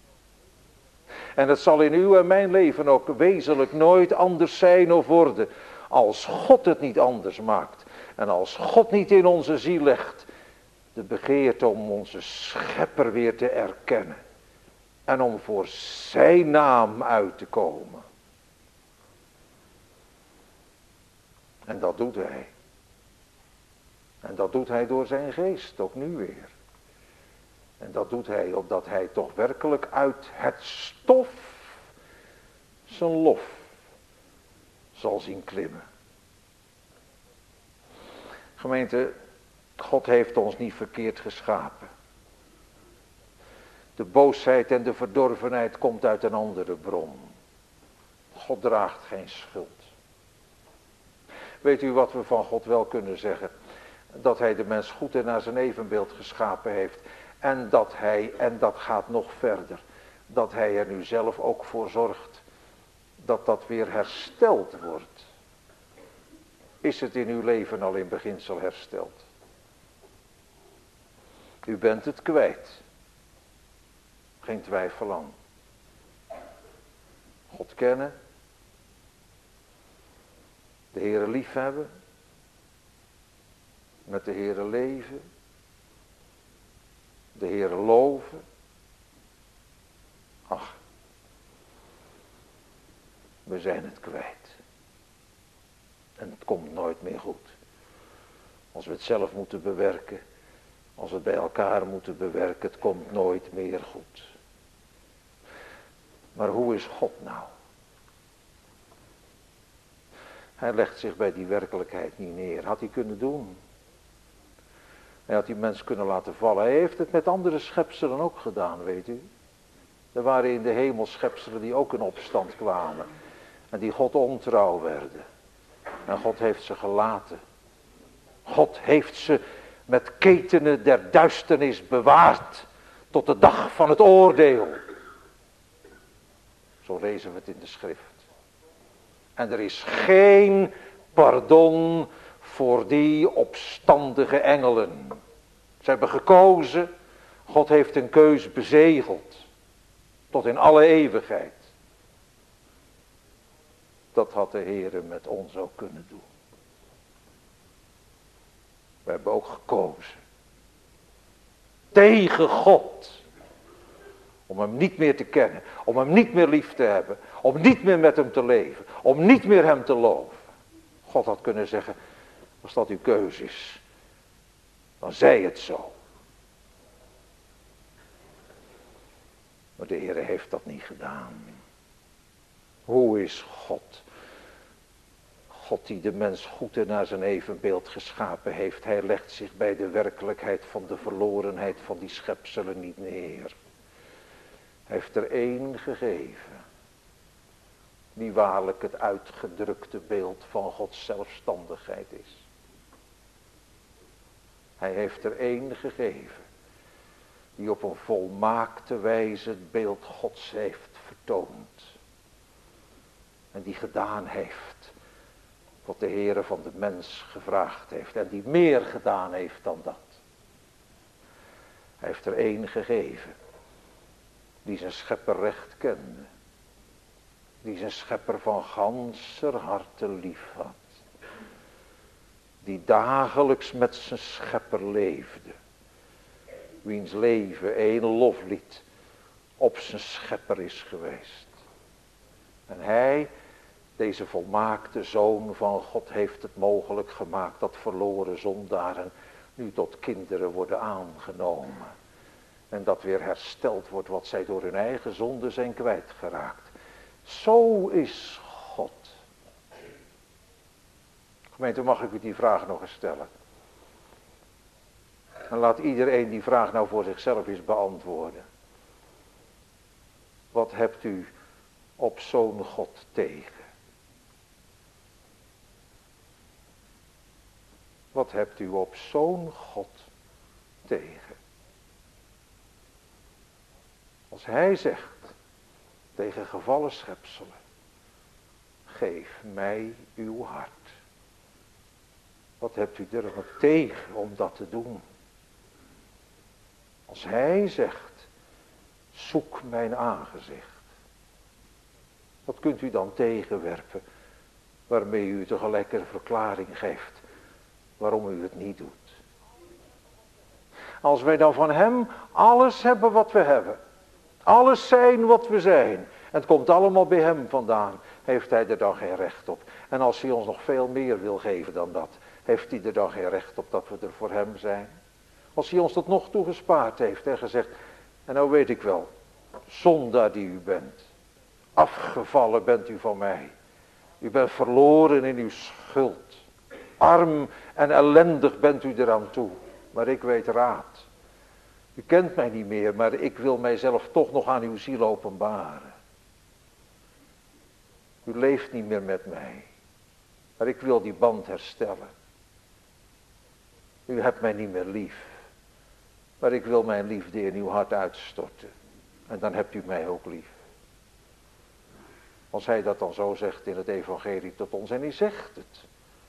En het zal in uw en mijn leven ook wezenlijk nooit anders zijn of worden. Als God het niet anders maakt. En als God niet in onze ziel legt. De begeerte om onze schepper weer te erkennen. En om voor zijn naam uit te komen. En dat doet hij. En dat doet hij door zijn geest, ook nu weer. En dat doet hij opdat hij toch werkelijk uit het stof zijn lof zal zien klimmen. Gemeente, God heeft ons niet verkeerd geschapen. De boosheid en de verdorvenheid komt uit een andere bron. God draagt geen schuld. Weet u wat we van God wel kunnen zeggen? Dat hij de mens goed en naar zijn evenbeeld geschapen heeft. En dat gaat nog verder, dat hij er nu zelf ook voor zorgt dat dat weer hersteld wordt. Is het in uw leven al in beginsel hersteld? U bent het kwijt. Geen twijfel aan. God kennen. De De Heere liefhebben. Met de Heere leven. De Heere loven. Ach. We zijn het kwijt. En het komt nooit meer goed. Als we het zelf moeten bewerken. Als we het bij elkaar moeten bewerken. Het komt nooit meer goed. Maar hoe is God nou? Hij legt zich bij die werkelijkheid niet neer. Had hij kunnen doen. Hij had die mens kunnen laten vallen. Hij heeft het met andere schepselen ook gedaan, weet u. Er waren in de hemel schepselen die ook in opstand kwamen. En die God ontrouw werden. En God heeft ze gelaten. God heeft ze met ketenen der duisternis bewaard. Tot de dag van het oordeel. Zo lezen we het in de schrift. En er is geen pardon voor die opstandige engelen. Ze hebben gekozen. God heeft een keus bezegeld. Tot in alle eeuwigheid. Dat had de Heere met ons ook kunnen doen. We hebben ook gekozen. Tegen God. Om hem niet meer te kennen. Om hem niet meer lief te hebben. Om niet meer met hem te leven. Om niet meer hem te loven. God had kunnen zeggen. Als dat uw keus is. Dan zij het zo. Maar de Heere heeft dat niet gedaan. Hoe is God? God die de mens goed en naar zijn evenbeeld geschapen heeft. Hij legt zich bij de werkelijkheid van de verlorenheid van die schepselen niet neer. Hij heeft er één gegeven. Die waarlijk het uitgedrukte beeld van Gods zelfstandigheid is. Hij heeft er één gegeven. Die op een volmaakte wijze het beeld Gods heeft vertoond. En die gedaan heeft. Wat de Heere van de mens gevraagd heeft. En die meer gedaan heeft dan dat. Hij heeft er één gegeven. Die zijn schepper recht kende. Die zijn schepper van ganser harte lief had. Die dagelijks met zijn schepper leefde. Wiens leven één loflied op zijn schepper is geweest. En hij, deze volmaakte zoon van God, heeft het mogelijk gemaakt dat verloren zondaren nu tot kinderen worden aangenomen. En dat weer hersteld wordt wat zij door hun eigen zonde zijn kwijtgeraakt. Zo is God. Gemeente, mag ik u die vraag nog eens stellen? En laat iedereen die vraag nou voor zichzelf eens beantwoorden. Wat hebt u op zo'n God tegen? Wat hebt u op zo'n God tegen? Als hij zegt tegen gevallen schepselen. Geef mij uw hart. Wat hebt u er nog tegen om dat te doen? Als hij zegt. Zoek mijn aangezicht. Wat kunt u dan tegenwerpen. Waarmee u tegelijk een verklaring geeft. Waarom u het niet doet. Als wij dan van hem alles hebben wat we hebben. Alles zijn wat we zijn. En het komt allemaal bij hem vandaan. Heeft hij er dan geen recht op. En als hij ons nog veel meer wil geven dan dat. Heeft hij er dan geen recht op dat we er voor hem zijn. Als hij ons tot nog toe gespaard heeft. En gezegd. En nou weet ik wel. Zondaar die u bent. Afgevallen bent u van mij. U bent verloren in uw schuld. Arm en ellendig bent u eraan toe. Maar ik weet raad. U kent mij niet meer, maar ik wil mijzelf toch nog aan uw ziel openbaren. U leeft niet meer met mij. Maar ik wil die band herstellen. U hebt mij niet meer lief. Maar ik wil mijn liefde in uw hart uitstorten. En dan hebt u mij ook lief. Als hij dat dan zo zegt in het evangelie tot ons. En hij zegt het.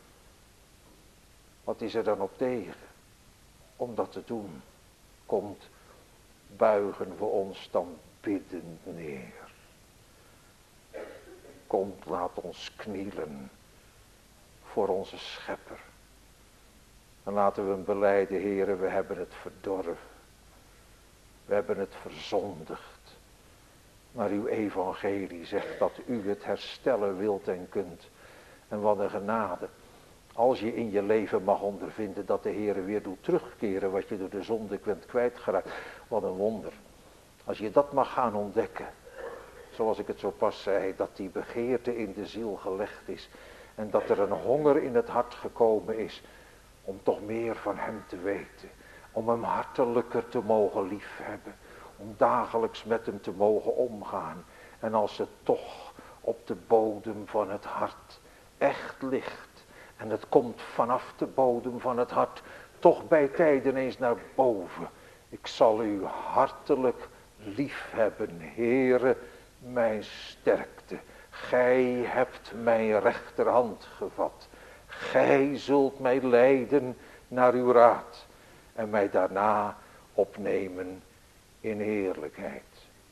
Wat is er dan op tegen? Om dat te doen. Komt, buigen we ons dan biddend neer. Komt, laat ons knielen voor onze schepper. En laten we hem belijden, Heere, we hebben het verdorven. We hebben het verzondigd. Maar uw evangelie zegt dat u het herstellen wilt en kunt. En wat een genade. Als je in je leven mag ondervinden dat de Heere weer doet terugkeren wat je door de zonde bent kwijtgeraakt. Wat een wonder. Als je dat mag gaan ontdekken. Zoals ik het zo pas zei, dat die begeerte in de ziel gelegd is. En dat er een honger in het hart gekomen is om toch meer van hem te weten. Om hem hartelijker te mogen liefhebben. Om dagelijks met hem te mogen omgaan. En als het toch op de bodem van het hart echt ligt. En het komt vanaf de bodem van het hart toch bij tijden eens naar boven. Ik zal u hartelijk liefhebben, Heere, mijn sterkte. Gij hebt mijn rechterhand gevat. Gij zult mij leiden naar uw raad. En mij daarna opnemen in heerlijkheid.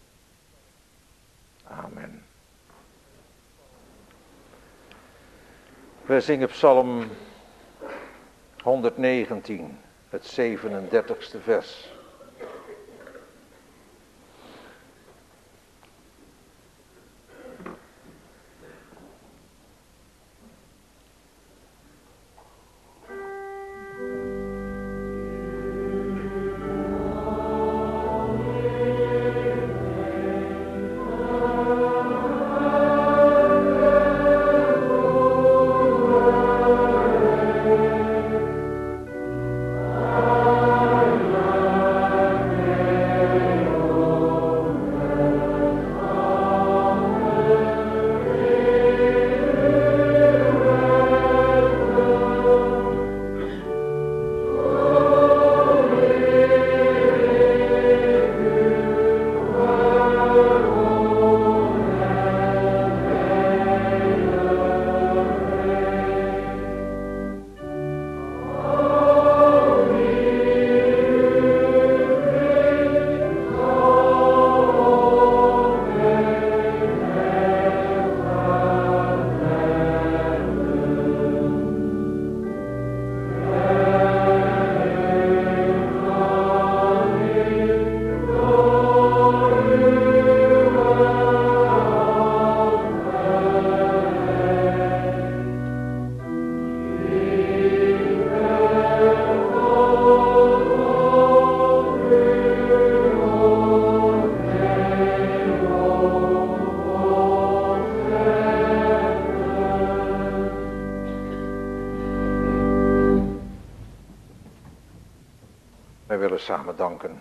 Amen. We zingen Psalm 119, het 37ste vers. Wij willen samen danken.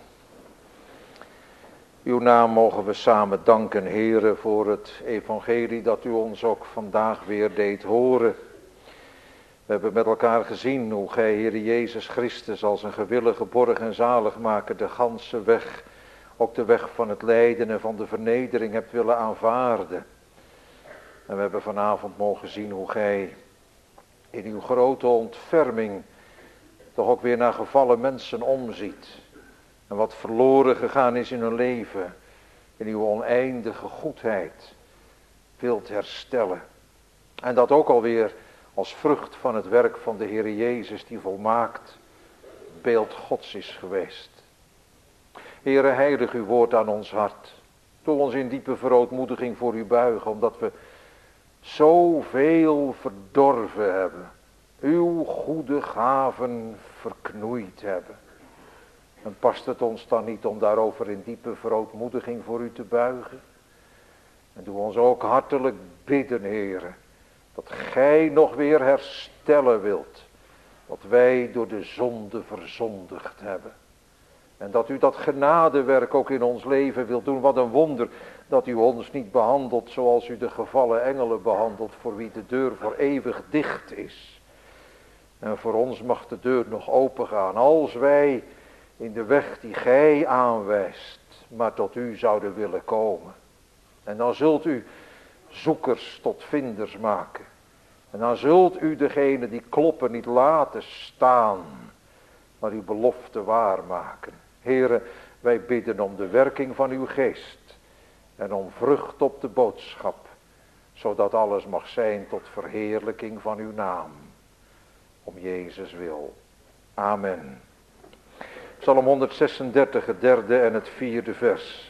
Uw naam mogen we samen danken, Heere, voor het evangelie dat u ons ook vandaag weer deed horen. We hebben met elkaar gezien hoe gij, Heere Jezus Christus, als een gewillige borg en zaligmaker de ganse weg, ook de weg van het lijden en van de vernedering hebt willen aanvaarden. En we hebben vanavond mogen zien hoe gij in uw grote ontferming toch ook weer naar gevallen mensen omziet. En wat verloren gegaan is in hun leven, in uw oneindige goedheid, wilt herstellen. En dat ook alweer als vrucht van het werk van de Heer Jezus, die volmaakt beeld Gods is geweest. Heere, heilig uw woord aan ons hart. Doe ons in diepe verootmoediging voor u buigen, omdat we zoveel verdorven hebben. Uw goede gaven verknoeid hebben. En past het ons dan niet om daarover in diepe verootmoediging voor u te buigen? En doe ons ook hartelijk bidden, Heere, dat gij nog weer herstellen wilt, wat wij door de zonde verzondigd hebben. En dat u dat genadewerk ook in ons leven wilt doen. Wat een wonder dat u ons niet behandelt zoals u de gevallen engelen behandelt, voor wie de deur voor eeuwig dicht is. En voor ons mag de deur nog open gaan, als wij in de weg die gij aanwijst, maar tot u zouden willen komen. En dan zult u zoekers tot vinders maken. En dan zult u degene die kloppen niet laten staan, maar uw belofte waarmaken. Heere, wij bidden om de werking van uw geest en om vrucht op de boodschap, zodat alles mag zijn tot verheerlijking van uw naam. om Jezus wil. Amen. Psalm 136, het derde en het vierde vers.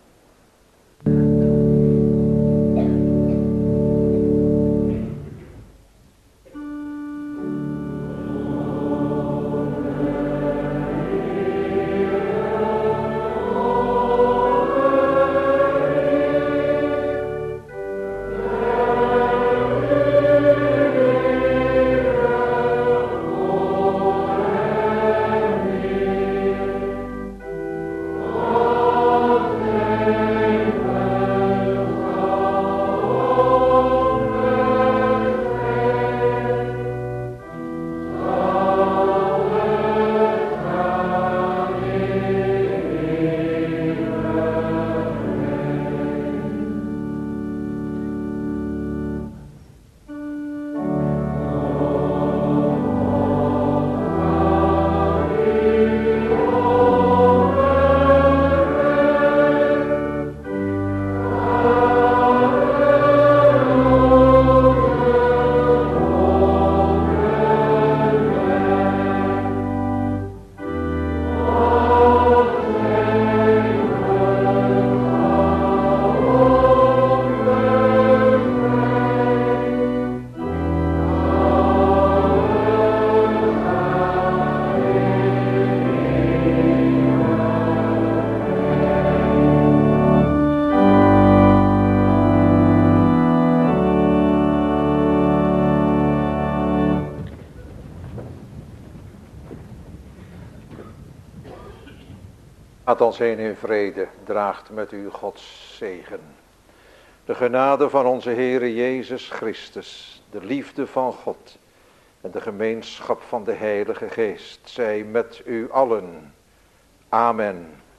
Gaat ons heen in vrede, draagt met u Gods zegen. De genade van onze Heere Jezus Christus, de liefde van God en de gemeenschap van de Heilige Geest zij met u allen. Amen.